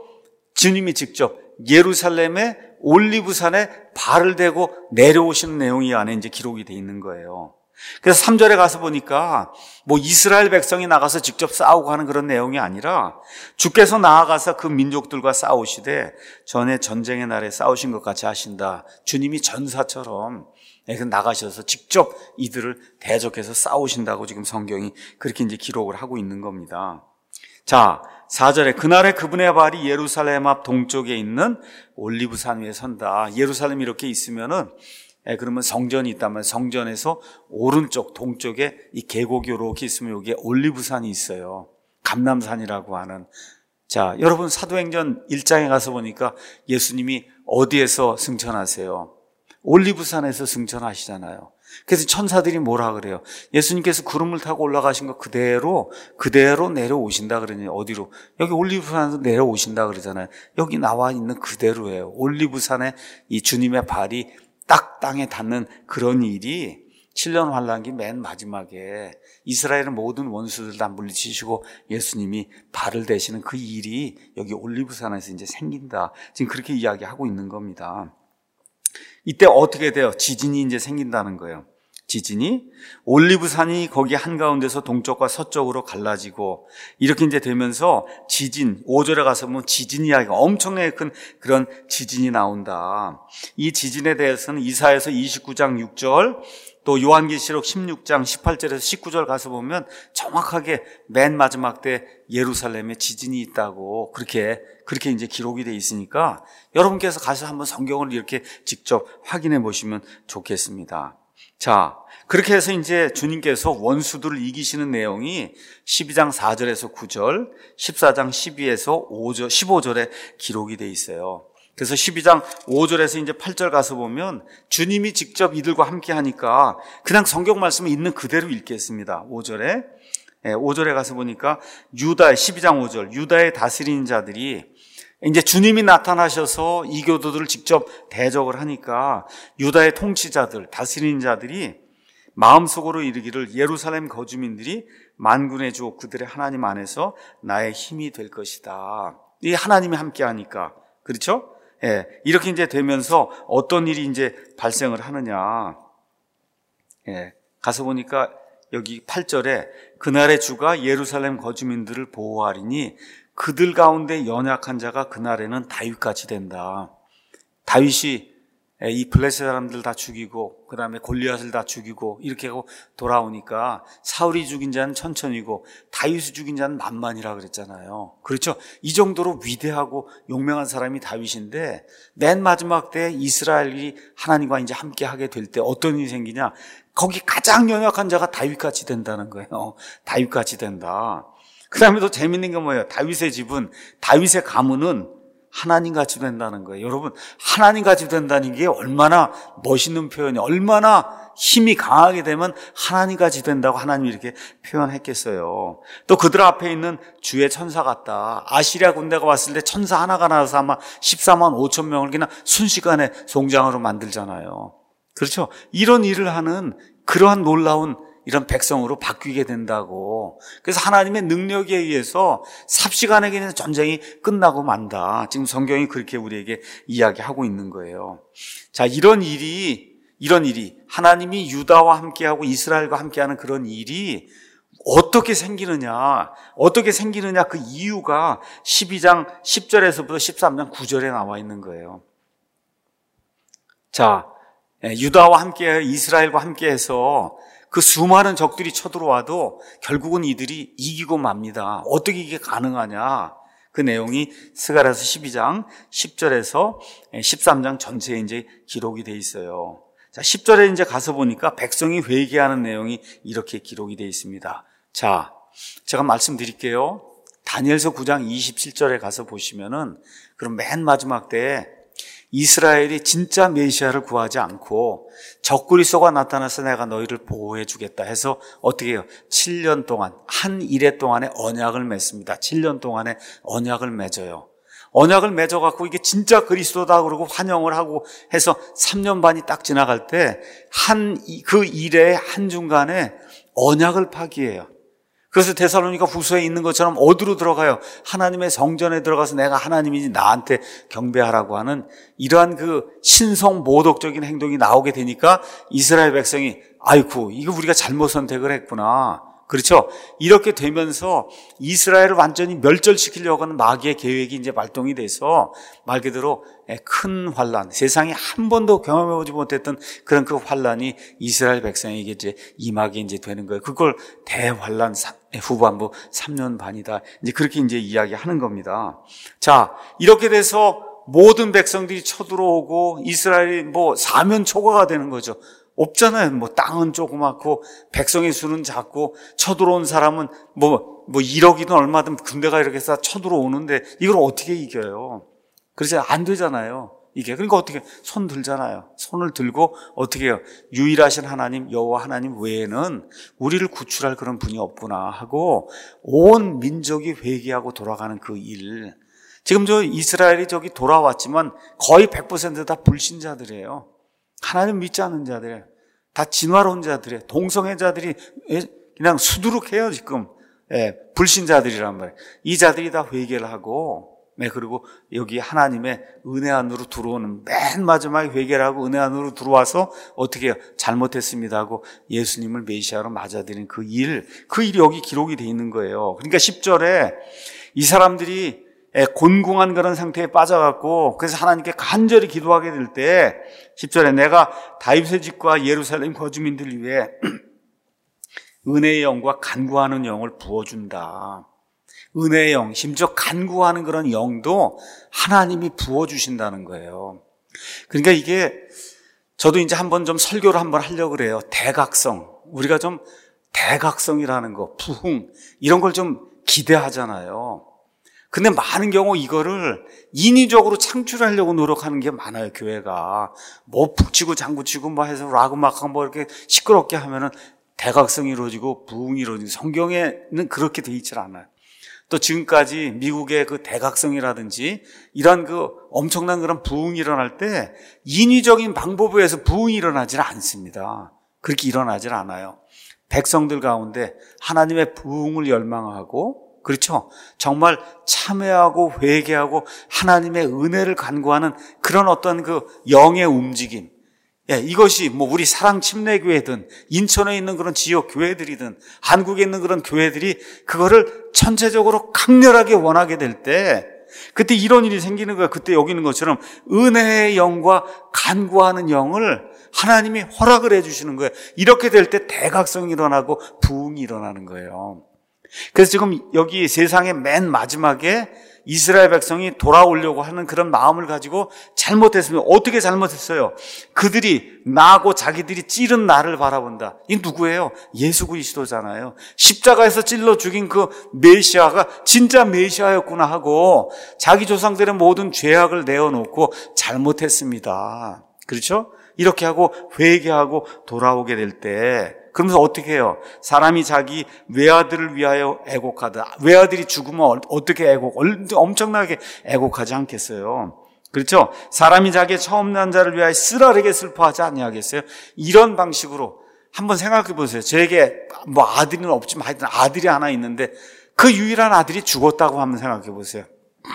예루살렘의 올리브산에 발을 대고 내려오시는 내용이 안에 이제 기록이 돼 있는 거예요. 그래서 3절에 가서 보니까 뭐 이스라엘 백성이 나가서 직접 싸우고 하는 그런 내용이 아니라 주께서 나아가서 그 민족들과 싸우시되 전에 전쟁의 날에 싸우신 것 같이 하신다. 주님이 전사처럼 나가셔서 직접 이들을 대적해서 싸우신다고 지금 성경이 그렇게 이제 기록을 하고 있는 겁니다. 자, 4절에 그날에 그분의 발이 예루살렘 앞 동쪽에 있는 올리브산 위에 선다. 예루살렘이 이렇게 있으면은 그러면 성전이 있다면 성전에서 오른쪽 동쪽에 이 계곡이 이렇게 있으면 여기에 올리브산이 있어요. 감람산이라고 하는. 자, 여러분 사도행전 1장에 가서 보니까 예수님이 어디에서 승천하세요? 올리브산에서 승천하시잖아요. 그래서 천사들이 뭐라 그래요? 예수님께서 구름을 타고 올라가신 거 그대로 내려오신다 그러니 어디로? 여기 올리브산에서 내려오신다 그러잖아요. 여기 나와 있는 그대로예요. 올리브산에 이 주님의 발이 딱 땅에 닿는 그런 일이 7년 환란기 맨 마지막에 이스라엘의 모든 원수들 다 물리치시고 예수님이 발을 대시는 그 일이 여기 올리브산에서 이제 생긴다. 지금 그렇게 이야기하고 있는 겁니다. 이때 어떻게 돼요? 지진이 이제 생긴다는 거예요. 지진이 올리브산이 거기 한가운데서 동쪽과 서쪽으로 갈라지고 이렇게 이제 되면서 지진, 5절에 가서 보면 지진 이야기가 엄청나게 큰 그런 지진이 나온다. 이 지진에 대해서는 이사야서 29장 6절, 또 요한계시록 16장 18절에서 19절 가서 보면 정확하게 맨 마지막 때 예루살렘에 지진이 있다고 그렇게 이제 기록이 돼 있으니까 여러분께서 가서 한번 성경을 이렇게 직접 확인해 보시면 좋겠습니다. 자, 그렇게 해서 이제 주님께서 원수들을 이기시는 내용이 12장 4절에서 9절, 14장 12에서 15절에 기록이 돼 있어요. 그래서 12장 5절에서 이제 8절 가서 보면 주님이 직접 이들과 함께 하니까 그냥 성경 말씀을 있는 그대로 읽겠습니다. 5절에. 5절에 가서 보니까 12장 5절, 유다의 다스리는 자들이 이제 주님이 나타나셔서 이 교도들을 직접 대적을 하니까 유다의 통치자들, 다스리는 자들이 마음속으로 이르기를 예루살렘 거주민들이 만군의 주 그들의 하나님 안에서 나의 힘이 될 것이다. 이 하나님이 함께 하니까. 그렇죠? 예, 이렇게 이제 되면서 어떤 일이 이제 발생을 하느냐. 예, 가서 보니까 여기 8절에 그날의 주가 예루살렘 거주민들을 보호하리니 그들 가운데 연약한 자가 그날에는 다윗같이 된다. 다윗이 이 블레셋 사람들 다 죽이고 그 다음에 골리앗을 다 죽이고 이렇게 하고 돌아오니까 사울이 죽인 자는 천천이고 다윗이 죽인 자는 만만이라 그랬잖아요. 그렇죠? 이 정도로 위대하고 용맹한 사람이 다윗인데 맨 마지막 때 이스라엘이 하나님과 이제 함께 하게 될 때 어떤 일이 생기냐? 거기 가장 연약한 자가 다윗같이 된다는 거예요. 다윗같이 된다. 그 다음에 또 재밌는 게 뭐예요? 다윗의 집은, 다윗의 가문은 하나님같이 된다는 거예요. 여러분, 하나님같이 된다는 게 얼마나 멋있는 표현이, 얼마나 힘이 강하게 되면 하나님같이 된다고 하나님이 이렇게 표현했겠어요. 또 그들 앞에 있는 주의 천사 같다. 아시리아 군대가 왔을 때 천사 하나가 나와서 아마 14만 5천 명을 그냥 순식간에 송장으로 만들잖아요. 그렇죠? 이런 일을 하는 그러한 놀라운 이런 백성으로 바뀌게 된다고. 그래서 하나님의 능력에 의해서 삽시간에 그냥 전쟁이 끝나고 만다. 지금 성경이 그렇게 우리에게 이야기하고 있는 거예요. 자, 이런 일이 하나님이 유다와 함께하고 이스라엘과 함께하는 그런 일이 어떻게 생기느냐 그 이유가 12장 10절에서부터 13장 9절에 나와 있는 거예요. 자, 유다와 함께 이스라엘과 함께해서 그 수많은 적들이 쳐들어와도 결국은 이들이 이기고 맙니다. 어떻게 이게 가능하냐? 그 내용이 스가랴서 12장 10절에서 13장 전체에 이제 기록이 돼 있어요. 자, 10절에 이제 가서 보니까 백성이 회개하는 내용이 이렇게 기록이 돼 있습니다. 자, 제가 말씀드릴게요. 다니엘서 9장 27절에 가서 보시면은 그럼 맨 마지막 때에 이스라엘이 진짜 메시아를 구하지 않고 적그리스도가 나타나서 내가 너희를 보호해 주겠다 해서 어떻게 해요? 7년 동안 한 일해 동안에 언약을 맺습니다. 7년 동안에 언약을 맺어요. 언약을 맺어갖고 이게 진짜 그리스도다 그러고 환영을 하고 해서 3년 반이 딱 지나갈 때 그 일의 한중간에 언약을 파기해요. 그래서 데살로니가 후서에 있는 것처럼 어디로 들어가요? 하나님의 성전에 들어가서 내가 하나님이지 나한테 경배하라고 하는 이러한 그 신성 모독적인 행동이 나오게 되니까 이스라엘 백성이 아이고 이거 우리가 잘못 선택을 했구나. 그렇죠? 이렇게 되면서 이스라엘을 완전히 멸절시키려고 하는 마귀의 계획이 이제 발동이 돼서 말 그대로 큰 환란, 세상에 한 번도 경험해보지 못했던 그런 그 환란이 이스라엘 백성에게 이제 임하게 이제 되는 거예요. 그걸 대환란 후반부 3년 반이다. 이제 그렇게 이제 이야기하는 겁니다. 자, 이렇게 돼서 모든 백성들이 쳐들어오고 이스라엘이 뭐 사면초가가 되는 거죠. 없잖아요. 뭐 땅은 조그맣고 백성의 수는 작고 쳐들어온 사람은 뭐 1억이든 얼마든 군대가 이렇게 해서 쳐들어오는데 이걸 어떻게 이겨요? 그래서 안 되잖아요. 이게 그러니까 어떻게 손 들잖아요. 손을 들고 어떻게 해요? 유일하신 하나님 여호와 하나님 외에는 우리를 구출할 그런 분이 없구나 하고 온 민족이 회개하고 돌아가는 그 일. 지금 저 이스라엘이 저기 돌아왔지만 거의 100% 다 불신자들이에요. 하나님 믿지 않는 자들, 다 진화론 자들이에요. 동성애자들이 그냥 수두룩해요 지금. 불신자들이란 말이에요. 이 자들이 다 회개를 하고 그리고 여기 하나님의 은혜 안으로 들어오는 맨 마지막에 회개를 하고 은혜 안으로 들어와서 어떻게 해요? 잘못했습니다 하고 예수님을 메시아로 맞아들인 그 일이 여기 기록이 돼 있는 거예요. 그러니까 10절에 이 사람들이 곤궁한 그런 상태에 빠져갖고 그래서 하나님께 간절히 기도하게 될 때 10절에 내가 다윗의 집과 예루살렘 거주민들 위해 은혜의 영과 간구하는 영을 부어준다. 은혜의 영, 심지어 간구하는 그런 영도 하나님이 부어주신다는 거예요. 그러니까 이게 저도 이제 한번 좀 설교를 한번 하려고 그래요. 대각성. 우리가 좀 대각성이라는 거, 부흥 이런 걸 좀 기대하잖아요. 근데 많은 경우 이거를 인위적으로 창출하려고 노력하는 게 많아요, 교회가. 뭐 북치고 장구치고 뭐 해서 락음악하고 뭐 이렇게 시끄럽게 하면은 대각성이 이루어지고 부흥이 이루어지고 성경에는 그렇게 돼 있질 않아요. 또 지금까지 미국의 그 대각성이라든지 이런 그 엄청난 그런 부흥이 일어날 때 인위적인 방법에 의해서 부흥이 일어나질 않습니다. 그렇게 일어나질 않아요. 백성들 가운데 하나님의 부흥을 열망하고 그렇죠. 정말 참회하고 회개하고 하나님의 은혜를 간구하는 그런 어떤 그 영의 움직임. 이것이 뭐 우리 사랑 침례교회든 인천에 있는 그런 지역 교회들이든 한국에 있는 그런 교회들이 그거를 전체적으로 강렬하게 원하게 될 때 그때 이런 일이 생기는 거야. 그때 여기 있는 것처럼 은혜의 영과 간구하는 영을 하나님이 허락을 해주시는 거예요. 이렇게 될 때 대각성이 일어나고 부흥이 일어나는 거예요. 그래서 지금 여기 세상의 맨 마지막에 이스라엘 백성이 돌아오려고 하는 그런 마음을 가지고 잘못했습니다. 어떻게 잘못했어요? 그들이 나고 자기들이 찌른 나를 바라본다. 이 누구예요? 예수 그리스도잖아요. 십자가에서 찔러 죽인 그 메시아가 진짜 메시아였구나 하고 자기 조상들의 모든 죄악을 내어놓고 잘못했습니다. 그렇죠? 이렇게 하고 회개하고 돌아오게 될 때 그러면서 어떻게 해요? 사람이 자기 외아들을 위하여 애곡하다. 외아들이 죽으면 어떻게 엄청나게 애곡하지 않겠어요? 그렇죠? 사람이 자기의 처음 난 자를 위하여 쓰라리게 슬퍼하지 아니하겠어요? 이런 방식으로 한번 생각해 보세요. 저에게 뭐 아들은 없지만 하여튼 아들이 하나 있는데 그 유일한 아들이 죽었다고 한번 생각해 보세요.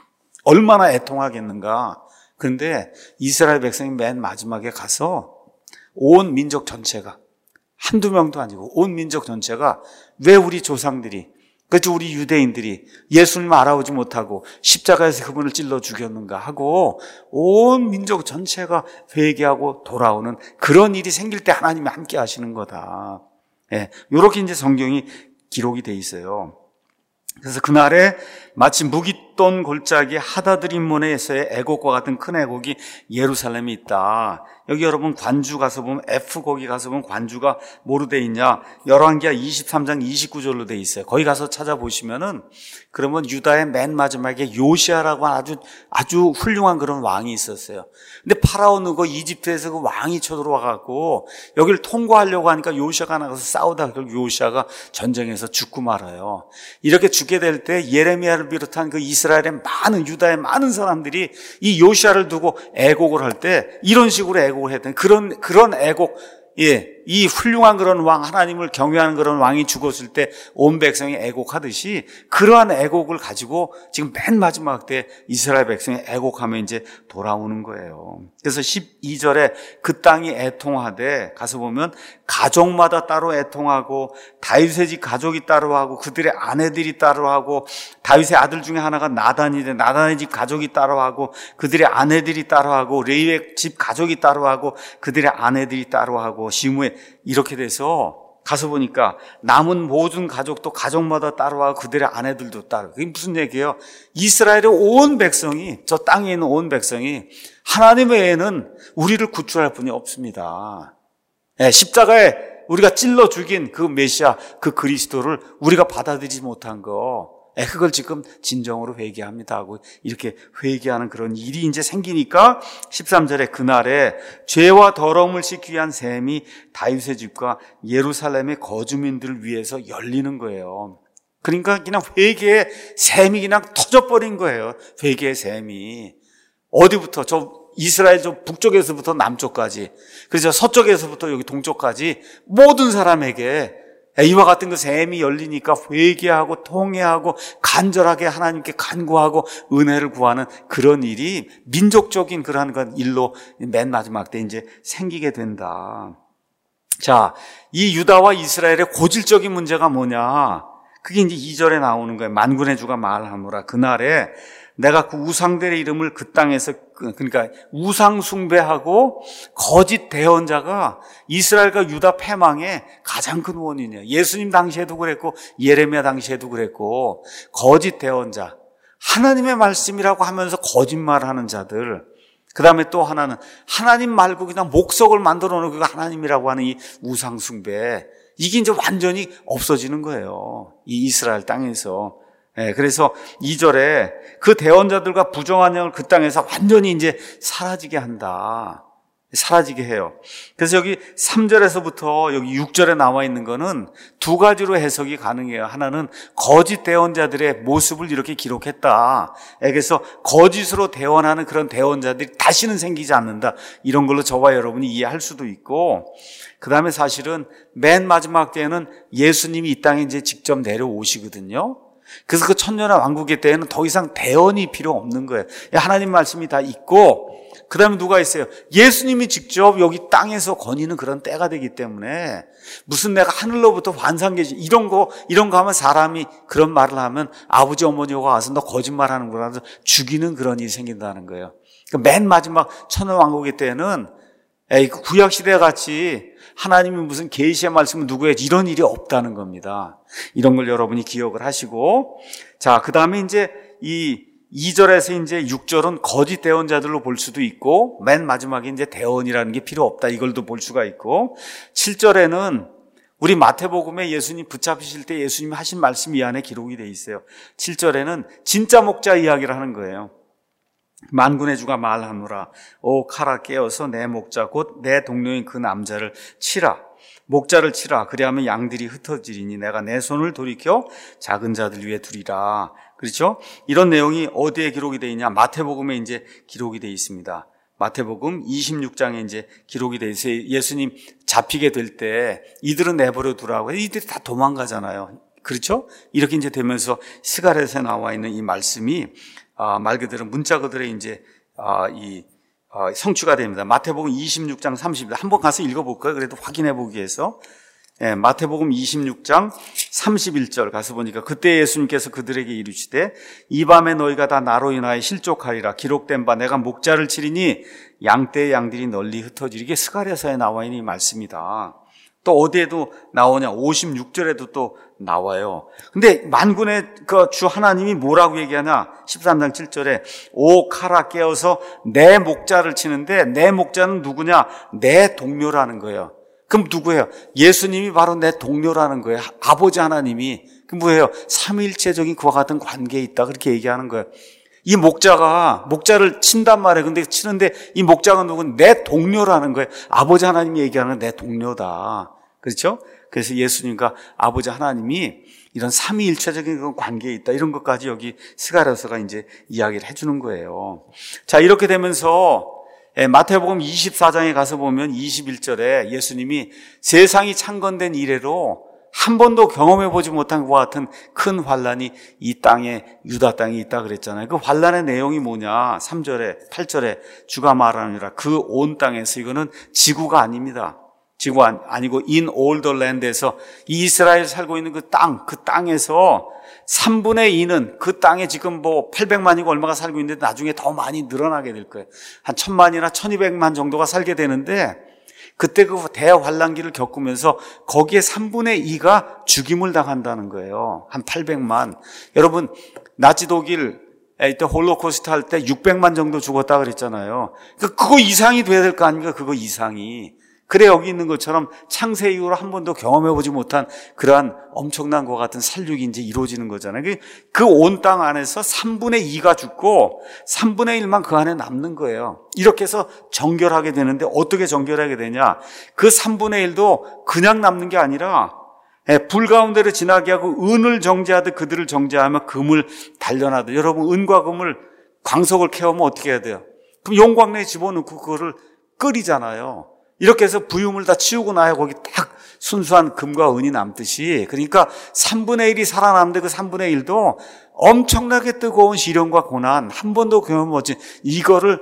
얼마나 애통하겠는가. 그런데 이스라엘 백성이 맨 마지막에 가서 온 민족 전체가 한두 명도 아니고 온 민족 전체가 왜 우리 조상들이 그렇죠 우리 유대인들이 예수님을 알아오지 못하고 십자가에서 그분을 찔러 죽였는가 하고 온 민족 전체가 회개하고 돌아오는 그런 일이 생길 때 하나님이 함께 하시는 거다. 이렇게 이제 성경이 기록이 돼 있어요. 그래서 그날에 마치 무깃돈 골짜기 하다드림몬에서의 애곡과 같은 큰 애곡이 예루살렘에 있다. 여기 여러분 관주 가서 보면 F 거기 가서 보면 관주가 뭐로 돼 있냐? 열왕기하 23장 29절로 돼 있어요. 거기 가서 찾아보시면은 그러면 유다의 맨 마지막에 요시아라고 아주 훌륭한 그런 왕이 있었어요. 근데 파라오 누고 이집트에서 그 왕이 쳐들어와 갖고 여기를 통과하려고 하니까 요시아가 나가서 싸우다가 결국 요시아가 전쟁에서 죽고 말아요. 이렇게 죽게 될 때 예레미야를 비롯한 그 이스라엘의 많은 유다의 많은 사람들이 이 요시아를 두고 애곡을 할 때 이런 식으로 애곡을 했던 그런 애곡, 이 훌륭한 그런 왕, 하나님을 경외하는 그런 왕이 죽었을 때 온 백성이 애곡하듯이 그러한 애곡을 가지고 지금 맨 마지막 때 이스라엘 백성이 애곡하며 이제 돌아오는 거예요. 그래서 12절에 그 땅이 애통하되 가서 보면 가족마다 따로 애통하고 다윗의 집 가족이 따로 하고 그들의 아내들이 따로 하고 다윗의 아들 중에 하나가 나단인데 나단의 집 가족이 따로 하고 그들의 아내들이 따로 하고 레위의 집 가족이 따로 하고 그들의 아내들이 따로 하고 시므에 이렇게 돼서 가서 보니까 남은 모든 가족도 가족마다 따로하고 그들의 아내들도 따로. 그게 무슨 얘기예요? 이스라엘의 온 백성이 저 땅에 있는 온 백성이 하나님 외에는 우리를 구출할 분이 없습니다. 십자가에 우리가 찔러 죽인 그 메시아 그 그리스도를 우리가 받아들이지 못한 거 그걸 지금 진정으로 회개합니다 하고 이렇게 회개하는 그런 일이 이제 생기니까 13절에 그날에 죄와 더러움을 씻기 위한 샘이 다윗의 집과 예루살렘의 거주민들을 위해서 열리는 거예요. 그러니까 그냥 회개의 샘이 그냥 터져버린 거예요. 회개의 샘이. 어디부터? 이스라엘 북쪽에서부터 남쪽까지, 그래서 서쪽에서부터 여기 동쪽까지 모든 사람에게 이와 같은 그 샘이 열리니까 회개하고 통회하고 간절하게 하나님께 간구하고 은혜를 구하는 그런 일이 민족적인 그러한 일로 맨 마지막 때 이제 생기게 된다. 자, 이 유다와 이스라엘의 고질적인 문제가 뭐냐? 그게 이제 2절에 나오는 거예요. 만군의 주가 말하노라. 그날에 내가 그 우상들의 이름을 그 땅에서, 그러니까 우상 숭배하고 거짓 대언자가 이스라엘과 유다 패망의 가장 큰 원인이에요. 예수님 당시에도 그랬고 예레미야 당시에도 그랬고, 거짓 대언자, 하나님의 말씀이라고 하면서 거짓말하는 자들, 그 다음에 또 하나는 하나님 말고 그냥 목석을 만들어 놓은 그 하나님이라고 하는 이 우상 숭배, 이게 이제 완전히 없어지는 거예요, 이 이스라엘 땅에서. 그래서 2절에 그 대언자들과 부정한 영을 그 땅에서 완전히 이제 사라지게 한다. 사라지게 해요. 그래서 여기 3절에서부터 여기 6절에 나와 있는 거는 두 가지로 해석이 가능해요. 하나는 거짓 대언자들의 모습을 이렇게 기록했다. 그래서 거짓으로 대언하는 그런 대언자들이 다시는 생기지 않는다. 이런 걸로 저와 여러분이 이해할 수도 있고, 그 다음에 사실은 맨 마지막 때에는 예수님이 이 땅에 이제 직접 내려오시거든요. 그래서 그 천년의 왕국의 때에는 더 이상 대언이 필요 없는 거예요. 하나님 말씀이 다 있고, 그 다음에 누가 있어요? 예수님이 직접 여기 땅에서 거니는 그런 때가 되기 때문에, 무슨 내가 하늘로부터 환상 계시 이런 거 하면 사람이 그런 말을 하면 아버지 어머니가 와서 너 거짓말하는구나 해서 죽이는 그런 일이 생긴다는 거예요. 그러니까 맨 마지막 천년 왕국의 때는 구약 시대 같이 하나님이 무슨 계시의 말씀을 누구에 이런 일이 없다는 겁니다. 이런 걸 여러분이 기억을 하시고, 자, 그 다음에 이제 이 2절에서 이제 6절은 거짓 대언자들로 볼 수도 있고, 맨 마지막에 이제 대언이라는 게 필요 없다, 이걸도 볼 수가 있고, 7절에는 우리 마태복음에 예수님 붙잡히실 때 예수님이 하신 말씀이 이 안에 기록이 돼 있어요. 7절에는 진짜 목자 이야기를 하는 거예요. 만군의 주가 말하노라. 오 칼아 깨어서 내 목자 곧 내 동료인 그 남자를 치라. 목자를 치라. 그리하면 양들이 흩어지리니 내가 내 손을 돌이켜 작은 자들 위에 두리라. 그렇죠? 이런 내용이 어디에 기록이 되어 있냐? 마태복음에 이제 기록이 되어 있습니다. 마태복음 26장에 이제 기록이 되어 있어요. 예수님 잡히게 될 때 이들은 내버려 두라고. 이들이 다 도망가잖아요. 그렇죠? 이렇게 이제 되면서 스가랴서에 나와 있는 이 말씀이 말 그대로 문자 그대로 이제 성취가 됩니다. 마태복음 26장 30절 한번 가서 읽어볼까요? 그래도 확인해 보기 위해서. 마태복음 26장 31절 가서 보니까 그때 예수님께서 그들에게 이르시되 이 밤에 너희가 다 나로 인하여 실족하리라. 기록된 바 내가 목자를 치리니 양떼의 양들이 널리 흩어지리. 이게 스가랴서에 나와 있는 이 말씀이다. 또 어디에도 나오냐? 56절에도 또 나와요. 근데 만군의 그 주 하나님이 뭐라고 얘기하냐? 13장 7절에 오 칼아 깨어서 내 목자를 치는데, 내 목자는 누구냐? 내 동료라는 거예요. 그럼 누구예요? 예수님이 바로 내 동료라는 거예요. 아버지 하나님이. 그 뭐예요? 삼위일체적인 그와 같은 관계에 있다, 그렇게 얘기하는 거예요. 이 목자가 목자를 친단 말이에요. 근데 치는데 이 목자가 누구는 내 동료라는 거예요. 아버지 하나님이 얘기하는 내 동료다. 그렇죠? 그래서 예수님과 아버지 하나님이 이런 삼위일체적인 관계에 있다, 이런 것까지 여기 스가랴서가 이제 이야기를 해주는 거예요. 자, 이렇게 되면서 마태복음 24장에 가서 보면 21절에 예수님이 세상이 창건된 이래로 한 번도 경험해보지 못한 것과 같은 큰 환란이 이 땅에, 유다 땅에 있다 그랬잖아요. 그 환란의 내용이 뭐냐? 3절에 8절에 주가 말하느니라. 그 온 땅에서, 이거는 지구가 아닙니다. 지구가 아니고 in all the land에서 이스라엘 살고 있는 그 땅에서 3분의 2는 그 땅에 지금 뭐 800만이고 얼마가 살고 있는데 나중에 더 많이 늘어나게 될 거예요. 한 1000만이나 1200만 정도가 살게 되는데, 그때 그 대환란기를 겪으면서 거기에 3분의 2가 죽임을 당한다는 거예요. 한 800만. 여러분, 나치 독일 이때 홀로코스트 할 때 600만 정도 죽었다 그랬잖아요. 그거 이상이 돼야 될 거 아닙니까? 그거 이상이. 그래, 여기 있는 것처럼 창세 이후로 한 번도 경험해보지 못한 그러한 엄청난 것 같은 살육이 이제 이루어지는 거잖아요. 그 온 땅 안에서 3분의 2가 죽고 3분의 1만 그 안에 남는 거예요. 이렇게 해서 정결하게 되는데, 어떻게 정결하게 되냐? 그 3분의 1도 그냥 남는 게 아니라 불 가운데를 지나게 하고 은을 정죄하듯 그들을 정죄하며 금을 단련하듯. 여러분, 은과 금을 광석을 캐오면 어떻게 해야 돼요? 그럼 용광로에 집어넣고 그거를 끓이잖아요. 이렇게 해서 부유물 다 치우고 나야 거기 딱 순수한 금과 은이 남듯이, 그러니까 3분의 1이 살아남는데 그 3분의 1도 엄청나게 뜨거운 시련과 고난, 한 번도 경험하지, 이거를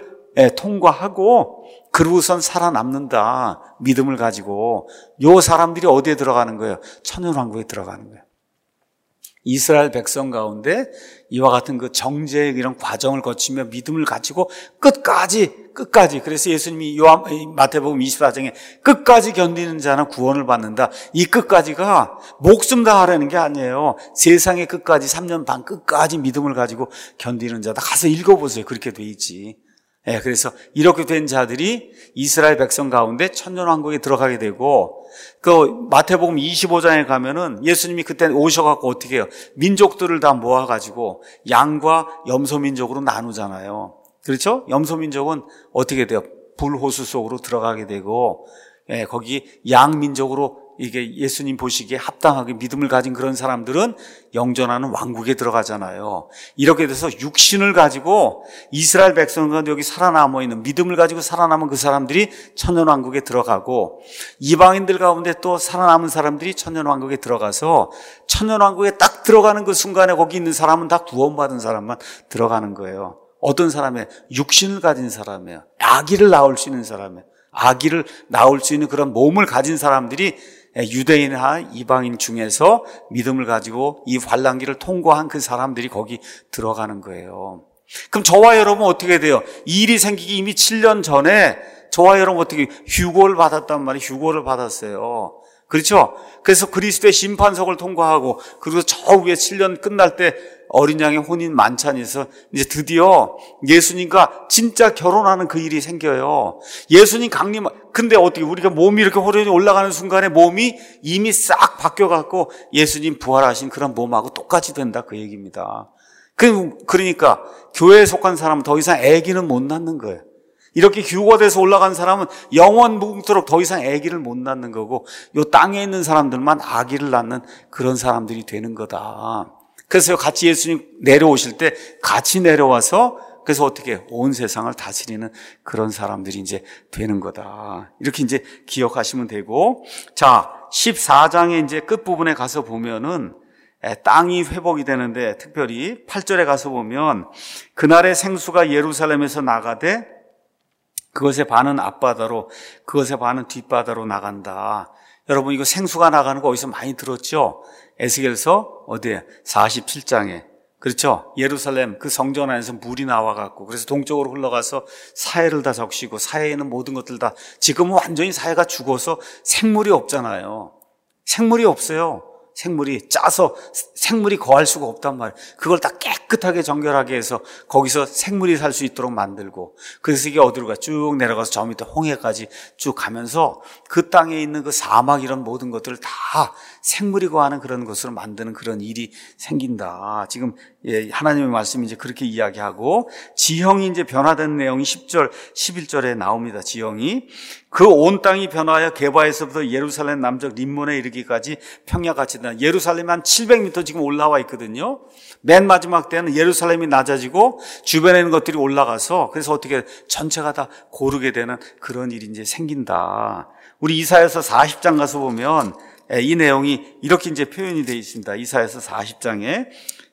통과하고 그러고선 살아남는다, 믿음을 가지고. 요 사람들이 어디에 들어가는 거예요? 천년왕국에 들어가는 거예요. 이스라엘 백성 가운데 이와 같은 그 정죄의 이런 과정을 거치며 믿음을 가지고 끝까지 그래서 예수님이 마태복음 24장에 끝까지 견디는 자는 구원을 받는다. 이 끝까지가 목숨 다하라는 게 아니에요. 세상의 끝까지 3년 반 끝까지 믿음을 가지고 견디는 자다. 가서 읽어보세요. 그렇게 돼 있지. 예, 그래서 이렇게 된 자들이 이스라엘 백성 가운데 천년왕국에 들어가게 되고, 그 마태복음 25장에 가면은 예수님이 그때 오셔갖고 어떻게 해요? 민족들을 다 모아가지고 양과 염소민족으로 나누잖아요. 그렇죠? 염소민족은 어떻게 돼요? 불호수 속으로 들어가게 되고, 예, 거기 양민족으로 이게 예수님 보시기에 합당하게 믿음을 가진 그런 사람들은 영전하는 왕국에 들어가잖아요. 이렇게 돼서 육신을 가지고 이스라엘 백성 가운데 여기 살아남아 있는 믿음을 가지고 살아남은 그 사람들이 천년왕국에 들어가고, 이방인들 가운데 또 살아남은 사람들이 천년왕국에 들어가서 천년왕국에 딱 들어가는 그 순간에 거기 있는 사람은 다 구원받은 사람만 들어가는 거예요. 어떤 사람이에요? 육신을 가진 사람이에요. 아기를 낳을 수 있는 사람이에요. 아기를 낳을 수 있는 그런 몸을 가진 사람들이 유대인과 이방인 중에서 믿음을 가지고 이 환난기를 통과한 그 사람들이 거기 들어가는 거예요. 그럼 저와 여러분 어떻게 돼요? 이 일이 생기기 이미 7년 전에 저와 여러분 어떻게 휴고를 받았단 말이에요. 휴고를 받았어요. 그렇죠? 그래서 그리스도의 심판석을 통과하고, 그리고 저 위에 7년 끝날 때 어린 양의 혼인 만찬에서 이제 드디어 예수님과 진짜 결혼하는 그 일이 생겨요. 예수님 강림, 근데 어떻게 우리가 몸이 이렇게 호련히 올라가는 순간에 몸이 이미 싹 바뀌어갖고 예수님 부활하신 그런 몸하고 똑같이 된다, 그 얘기입니다. 그러니까 교회에 속한 사람은 더 이상 아기는 못 낳는 거예요. 이렇게 휴거돼서 올라간 사람은 영원 무궁토록 더 이상 아기를 못 낳는 거고, 요 땅에 있는 사람들만 아기를 낳는 그런 사람들이 되는 거다. 그래서 같이 예수님 내려오실 때 같이 내려와서, 그래서 어떻게 온 세상을 다스리는 그런 사람들이 이제 되는 거다. 이렇게 이제 기억하시면 되고, 자, 14장의 이제 끝부분에 가서 보면은 땅이 회복이 되는데, 특별히 8절에 가서 보면 그날의 생수가 예루살렘에서 나가되 그것의 반은 앞바다로, 그것의 반은 뒷바다로 나간다. 여러분, 이거 생수가 나가는 거 어디서 많이 들었죠? 에스겔서 어디에? 47장에. 그렇죠? 예루살렘 그 성전 안에서 물이 나와갖고, 그래서 동쪽으로 흘러가서 사해를 다 적시고, 사해에 있는 모든 것들 다, 지금은 완전히 사해가 죽어서 생물이 없잖아요. 생물이 없어요. 생물이 짜서 생물이 거할 수가 없단 말이에요. 그걸 다 깨끗하게 정결하게 해서 거기서 생물이 살 수 있도록 만들고, 그래서 이게 어디로 가? 쭉 내려가서 저 밑에 홍해까지 쭉 가면서 그 땅에 있는 그 사막 이런 모든 것들을 다 생물이 거하는 그런 것으로 만드는 그런 일이 생긴다. 지금 하나님의 말씀이 이제 그렇게 이야기하고, 지형이 이제 변화된 내용이 10절, 11절에 나옵니다. 지형이 그 온 땅이 변화하여 게바에서부터 예루살렘 남쪽 림몬에 이르기까지 평야같이 된다. 예루살렘이 한 700m 지금 올라와 있거든요. 맨 마지막 때는 예루살렘이 낮아지고 주변에 있는 것들이 올라가서, 그래서 어떻게 전체가 다 고르게 되는 그런 일이 이제 생긴다. 우리 이사야서 40장 가서 보면 이 내용이 이렇게 이제 표현이 되어 있습니다. 이사야서 40장에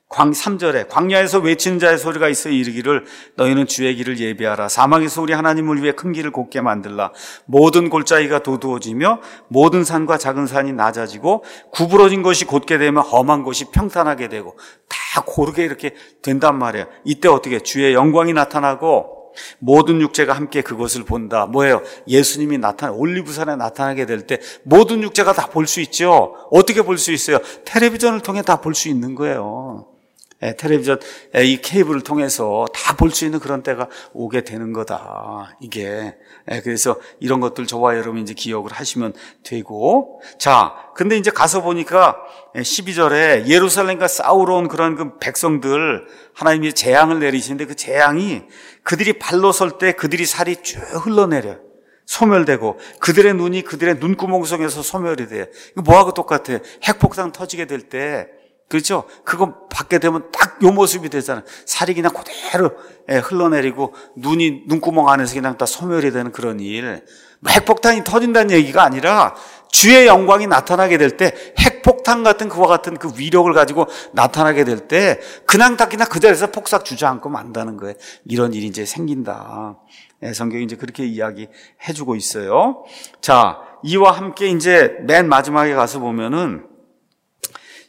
3절에 광야에서 외치는 자의 소리가 있어 이르기를 너희는 주의 길을 예비하라. 사막에서 우리 하나님을 위해 큰 길을 곧게 만들라. 모든 골짜기가 도두어지며 모든 산과 작은 산이 낮아지고 구부러진 것이 곧게 되며 험한 곳이 평탄하게 되고, 다 고르게 이렇게 된단 말이에요. 이때 어떻게 주의 영광이 나타나고 모든 육체가 함께 그것을 본다. 뭐예요? 예수님이 올리브산에 나타나게 될 때 모든 육체가 다 볼 수 있죠. 어떻게 볼 수 있어요? 텔레비전을 통해 다 볼 수 있는 거예요. 텔레비전, 이 케이블을 통해서 다 볼 수 있는 그런 때가 오게 되는 거다. 이게. 그래서 이런 것들 저와 여러분 이제 기억을 하시면 되고. 자, 근데 이제 가서 보니까 12절에 예루살렘과 싸우러 온 그런 그 백성들, 하나님이 재앙을 내리시는데 그 재앙이 그들이 발로 설 때 그들이 살이 쭉 흘러내려요. 소멸되고, 그들의 눈이 그들의 눈구멍 속에서 소멸이 돼요. 이거 뭐하고 똑같아요? 핵폭탄 터지게 될 때, 그렇죠? 그거 받게 되면 딱 요 모습이 되잖아요. 살이 그냥 그대로 흘러내리고 눈구멍 안에서 그냥 다 소멸이 되는 그런 일. 핵폭탄이 터진다는 얘기가 아니라 주의 영광이 나타나게 될 때, 핵폭탄 같은 그와 같은 그 위력을 가지고 나타나게 될 때 그냥 그 자리에서 폭삭 주저앉고 만다는 거예요. 이런 일이 이제 생긴다. 성경이 이제 그렇게 이야기해주고 있어요. 자, 이와 함께 이제 맨 마지막에 가서 보면은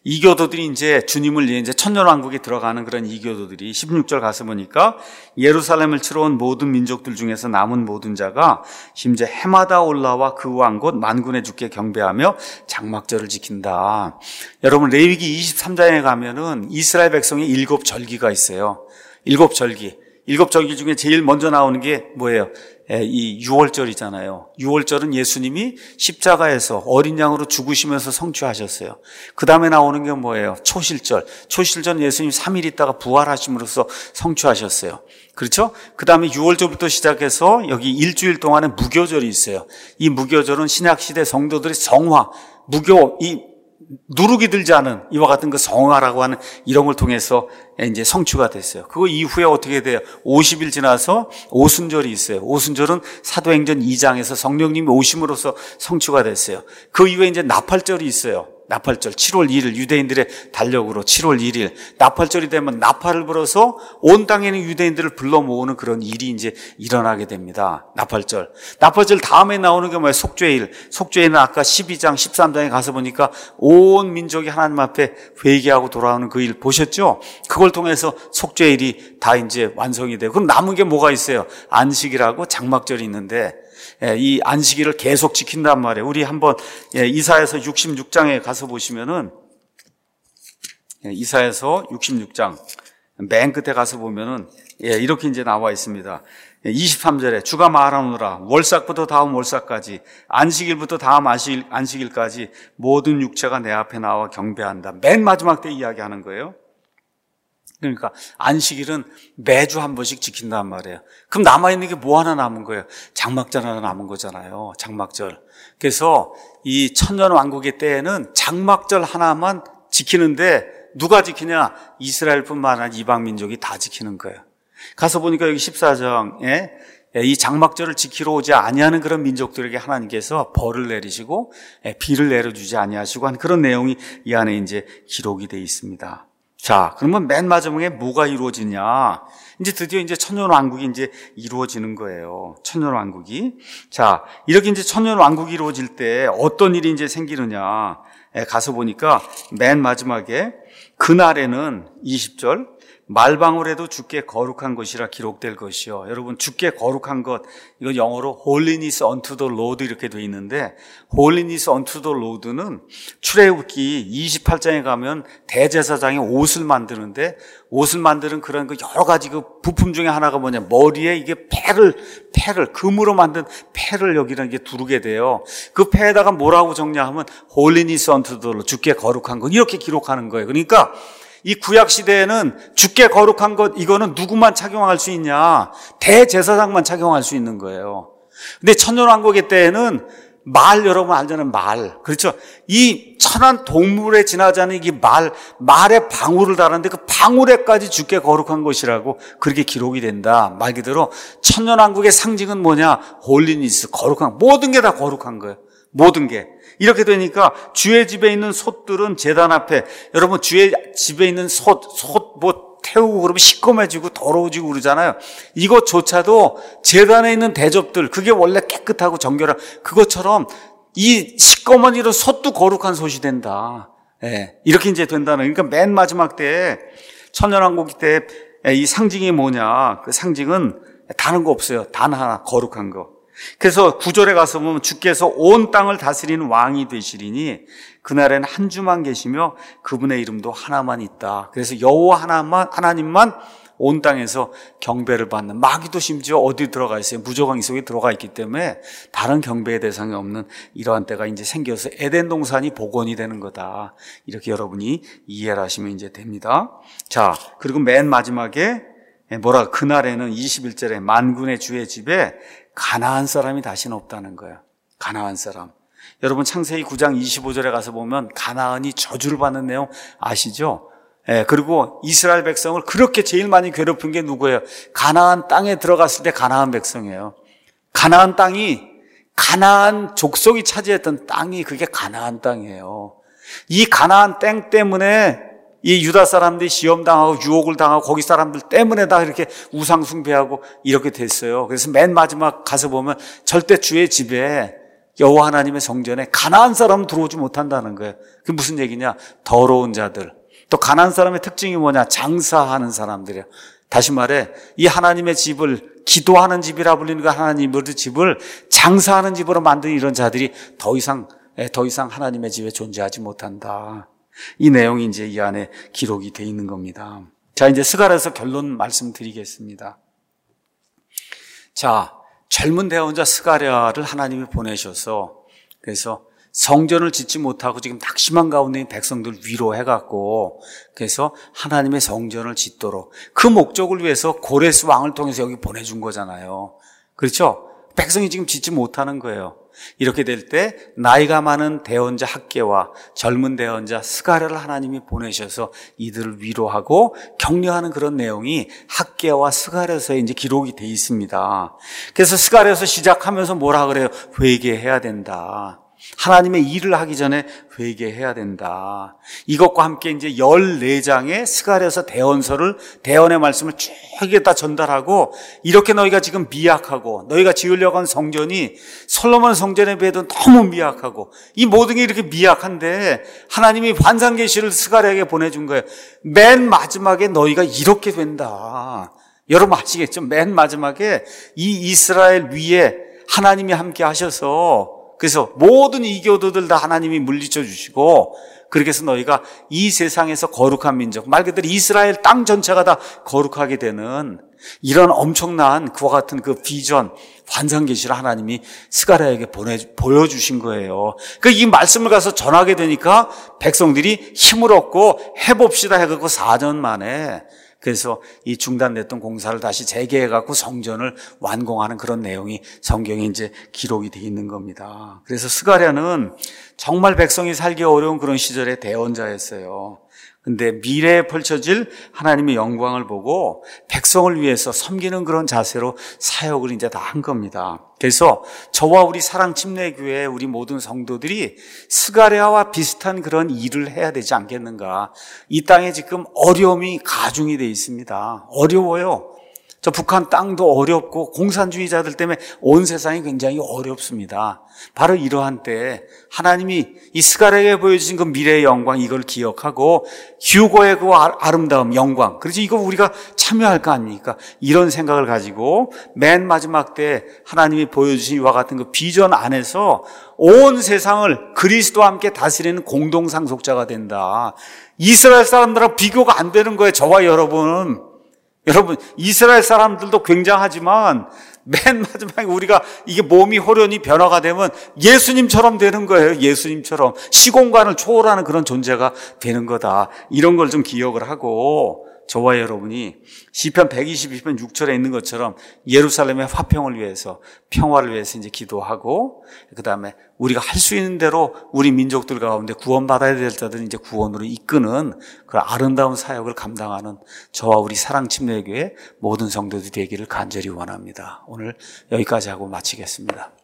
이교도들이 이제 주님을 이제 천년왕국에 들어가는 그런 이교도들이 16절 가서 보니까 예루살렘을 치러 온 모든 민족들 중에서 남은 모든 자가 심지어 해마다 올라와 그 왕 곧 만군의 주께 경배하며 장막절을 지킨다. 여러분 레위기 23장에 가면은 이스라엘 백성의 7절기가 있어요. 7절기. 7절기 중에 제일 먼저 나오는 게 뭐예요? 이 유월절이잖아요. 유월절은 예수님이 십자가에서 어린 양으로 죽으시면서 성취하셨어요. 그 다음에 나오는 게 뭐예요? 초실절. 초실절은 예수님 3일 있다가 부활하심으로써 성취하셨어요. 그렇죠? 그 다음에 유월절부터 시작해서 여기 일주일 동안에 무교절이 있어요. 이 무교절은 신약시대 성도들의 성화, 무교, 누룩이 들지 않은 이와 같은 그 성화라고 하는 이런 걸 통해서 이제 성취가 됐어요. 그거 이후에 어떻게 돼요? 50일 지나서 오순절이 있어요. 오순절은 사도행전 2장에서 성령님이 오심으로써 성취가 됐어요. 그 이후에 이제 나팔절이 있어요. 나팔절 7월 1일 유대인들의 달력으로 7월 1일 나팔절이 되면 나팔을 불어서 온 땅에 있는 유대인들을 불러 모으는 그런 일이 이제 일어나게 됩니다. 나팔절 다음에 나오는 게 뭐예요? 속죄일. 속죄일은 아까 12장 13장에 가서 보니까 온 민족이 하나님 앞에 회개하고 돌아오는 그 일 보셨죠? 그걸 통해서 속죄일이 다 이제 완성이 되고 그럼 남은 게 뭐가 있어요? 안식일하고 장막절이 있는데 이 안식일을 계속 지킨단 말이에요. 우리 한번 이사야서 66장에 가서 보시면은 이사야서 66장 맨 끝에 가서 보면은 이렇게 이제 나와 있습니다. 23절에 주가 말하노라 월삭부터 다음 월삭까지 안식일부터 다음 안식일까지 모든 육체가 내 앞에 나와 경배한다. 맨 마지막 때 이야기하는 거예요. 그러니까 안식일은 매주 한 번씩 지킨단 말이에요. 그럼 남아있는 게 뭐 하나 남은 거예요? 장막절 하나 남은 거잖아요. 장막절. 그래서 이 천년왕국의 때에는 장막절 하나만 지키는데 누가 지키냐? 이스라엘뿐만 아니라 이방민족이 다 지키는 거예요. 가서 보니까 여기 14장에 이 장막절을 지키러 오지 아니하는 그런 민족들에게 하나님께서 벌을 내리시고 비를 내려주지 아니하시고 한 그런 내용이 이 안에 이제 기록이 되어 있습니다. 자, 그러면 맨 마지막에 뭐가 이루어지냐? 이제 드디어 이제 천년왕국이 이제 이루어지는 거예요. 천년왕국이. 자, 이렇게 이제 천년왕국이 이루어질 때 어떤 일이 이제 생기느냐? 가서 보니까 맨 마지막에 그날에는 20절 말방울에도 주께 거룩한 것이라 기록될 것이요. 여러분 주께 거룩한 것 이거 영어로 holiness unto the Lord 이렇게 돼 있는데 holiness unto the Lord는 출애굽기 28장에 가면 대제사장이 옷을 만드는데 옷을 만드는 그런 그 여러 가지 그 부품 중에 하나가 뭐냐 머리에 이게 패를 금으로 만든 패를 여기는 게 두르게 돼요. 그 패에다가 뭐라고 정리하면 holiness unto the Lord 주께 거룩한 것 이렇게 기록하는 거예요. 그러니까 이 구약 시대에는 주께 거룩한 것 이거는 누구만 착용할 수 있냐? 대제사장만 착용할 수 있는 거예요. 근데 천년왕국의 때에는 말 여러분 알잖아요. 말. 그렇죠? 이 천한 동물에 지나지 않은 이 말에 방울을 달았는데 그 방울에까지 주께 거룩한 것이라고 그렇게 기록이 된다. 말 그대로 천년왕국의 상징은 뭐냐? 홀리니스, 거룩한 모든 게 다 거룩한 거예요. 모든 게. 이렇게 되니까 주의 집에 있는 솥들은 제단 앞에 여러분 주의 집에 있는 솥 뭐 태우고 그러면 시꺼매지고 더러워지고 그러잖아요. 이것조차도 제단에 있는 대접들 그게 원래 깨끗하고 정결한 그것처럼 이 시꺼먼 이런 솥도 거룩한 솥이 된다. 이렇게 이제 된다는 그러니까 맨 마지막 때에 천년왕국 때 이 상징이 뭐냐? 그 상징은 다른 거 없어요. 단 하나 거룩한 거. 그래서 9절에 가서 보면 주께서 온 땅을 다스리는 왕이 되시리니 그날에는 한 주만 계시며 그분의 이름도 하나만 있다. 그래서 여호와 하나님만 온 땅에서 경배를 받는 마귀도 심지어 어디 들어가 있어요? 무저강이 속에 들어가 있기 때문에 다른 경배의 대상이 없는 이러한 때가 이제 생겨서 에덴 동산이 복원이 되는 거다. 이렇게 여러분이 이해를 하시면 이제 됩니다. 자, 그리고 맨 마지막에 그날에는 21절에 만군의 주의 집에 가나안 사람이 다시는 없다는 거예요. 가나안 사람. 여러분 창세기 9장 25절에 가서 보면 가나안이 저주를 받는 내용 아시죠? 그리고 이스라엘 백성을 그렇게 제일 많이 괴롭힌 게 누구예요? 가나안 땅에 들어갔을 때 가나안 백성이에요. 가나안 땅이 가나안 족속이 차지했던 땅이 그게 가나안 땅이에요. 이 가나안 땅 때문에 이 유다 사람들이 시험당하고 유혹을 당하고 거기 사람들 때문에 다 이렇게 우상 숭배하고 이렇게 됐어요. 그래서 맨 마지막 가서 보면 절대 주의 집에 여호와 하나님의 성전에 가나안 사람은 들어오지 못한다는 거예요. 그게 무슨 얘기냐? 더러운 자들. 또 가나안 사람의 특징이 뭐냐? 장사하는 사람들이에요. 다시 말해 이 하나님의 집을 기도하는 집이라 불리는 그 하나님의 집을 장사하는 집으로 만든 이런 자들이 더 이상 하나님의 집에 존재하지 못한다. 이 내용이 이제 이 안에 기록이 돼 있는 겁니다. 자, 이제 스가랴서 결론 말씀드리겠습니다. 자, 젊은 대언자 스가랴를 하나님이 보내셔서 그래서 성전을 짓지 못하고 지금 낙심한 가운데 있는 백성들 위로해갖고 그래서 하나님의 성전을 짓도록 그 목적을 위해서 고레스 왕을 통해서 여기 보내준 거잖아요. 그렇죠? 백성이 지금 짓지 못하는 거예요. 이렇게 될 때 나이가 많은 대언자 학개와 젊은 대언자 스가랴를 하나님이 보내셔서 이들을 위로하고 격려하는 그런 내용이 학개와 스가랴서에 이제 기록이 돼 있습니다. 그래서 스가랴서 시작하면서 뭐라 그래요? 회개해야 된다. 하나님의 일을 하기 전에 회개해야 된다. 이것과 함께 이제 14장의 스가랴서 대언의 말씀을 쭉 다 전달하고 이렇게 너희가 지금 미약하고 너희가 지으려고 한 성전이 솔로몬 성전에 비해도 너무 미약하고 이 모든 게 이렇게 미약한데 하나님이 환상 계시를 스가랴에게 보내준 거예요. 맨 마지막에 너희가 이렇게 된다. 여러분 아시겠죠? 맨 마지막에 이 이스라엘 위에 하나님이 함께 하셔서 그래서 모든 이교도들 다 하나님이 물리쳐 주시고 그렇게 해서 너희가 이 세상에서 거룩한 민족, 말 그대로 이스라엘 땅 전체가 다 거룩하게 되는 이런 엄청난 그와 같은 그 비전, 환상 계시를 하나님이 스가랴에게 보여주신 거예요. 그 이 말씀을 가서 전하게 되니까 백성들이 힘을 얻고 해봅시다 해갖고 4년 만에 그래서 이 중단됐던 공사를 다시 재개해갖고 성전을 완공하는 그런 내용이 성경에 이제 기록이 되어 있는 겁니다. 그래서 스가랴는 정말 백성이 살기 어려운 그런 시절의 대언자였어요. 근데 미래에 펼쳐질 하나님의 영광을 보고 백성을 위해서 섬기는 그런 자세로 사역을 이제 다 한 겁니다. 그래서 저와 우리 사랑침례교회 우리 모든 성도들이 스가랴와 비슷한 그런 일을 해야 되지 않겠는가. 이 땅에 지금 어려움이 가중이 돼 있습니다. 어려워요. 저 북한 땅도 어렵고 공산주의자들 때문에 온 세상이 굉장히 어렵습니다. 바로 이러한 때 하나님이 이 스가랴에게 보여주신 그 미래의 영광 이걸 기억하고 휴거의 그 아름다움 영광 그래서 이거 우리가 참여할 거 아닙니까? 이런 생각을 가지고 맨 마지막 때 하나님이 보여주신 이와 같은 그 비전 안에서 온 세상을 그리스도와 함께 다스리는 공동상속자가 된다. 이스라엘 사람들하고 비교가 안 되는 거예요. 저와 여러분은. 여러분 이스라엘 사람들도 굉장하지만 맨 마지막에 우리가 이게 몸이 호련히 변화가 되면 예수님처럼 되는 거예요. 예수님처럼 시공간을 초월하는 그런 존재가 되는 거다. 이런 걸 좀 기억을 하고 저와 여러분이 시편 122편 6절에 있는 것처럼 예루살렘의 화평을 위해서 평화를 위해서 이제 기도하고 그다음에 우리가 할 수 있는 대로 우리 민족들 가운데 구원받아야 될 자들은 이제 구원으로 이끄는 그런 아름다운 사역을 감당하는 저와 우리 사랑침례교회 모든 성도들이 되기를 간절히 원합니다. 오늘 여기까지 하고 마치겠습니다.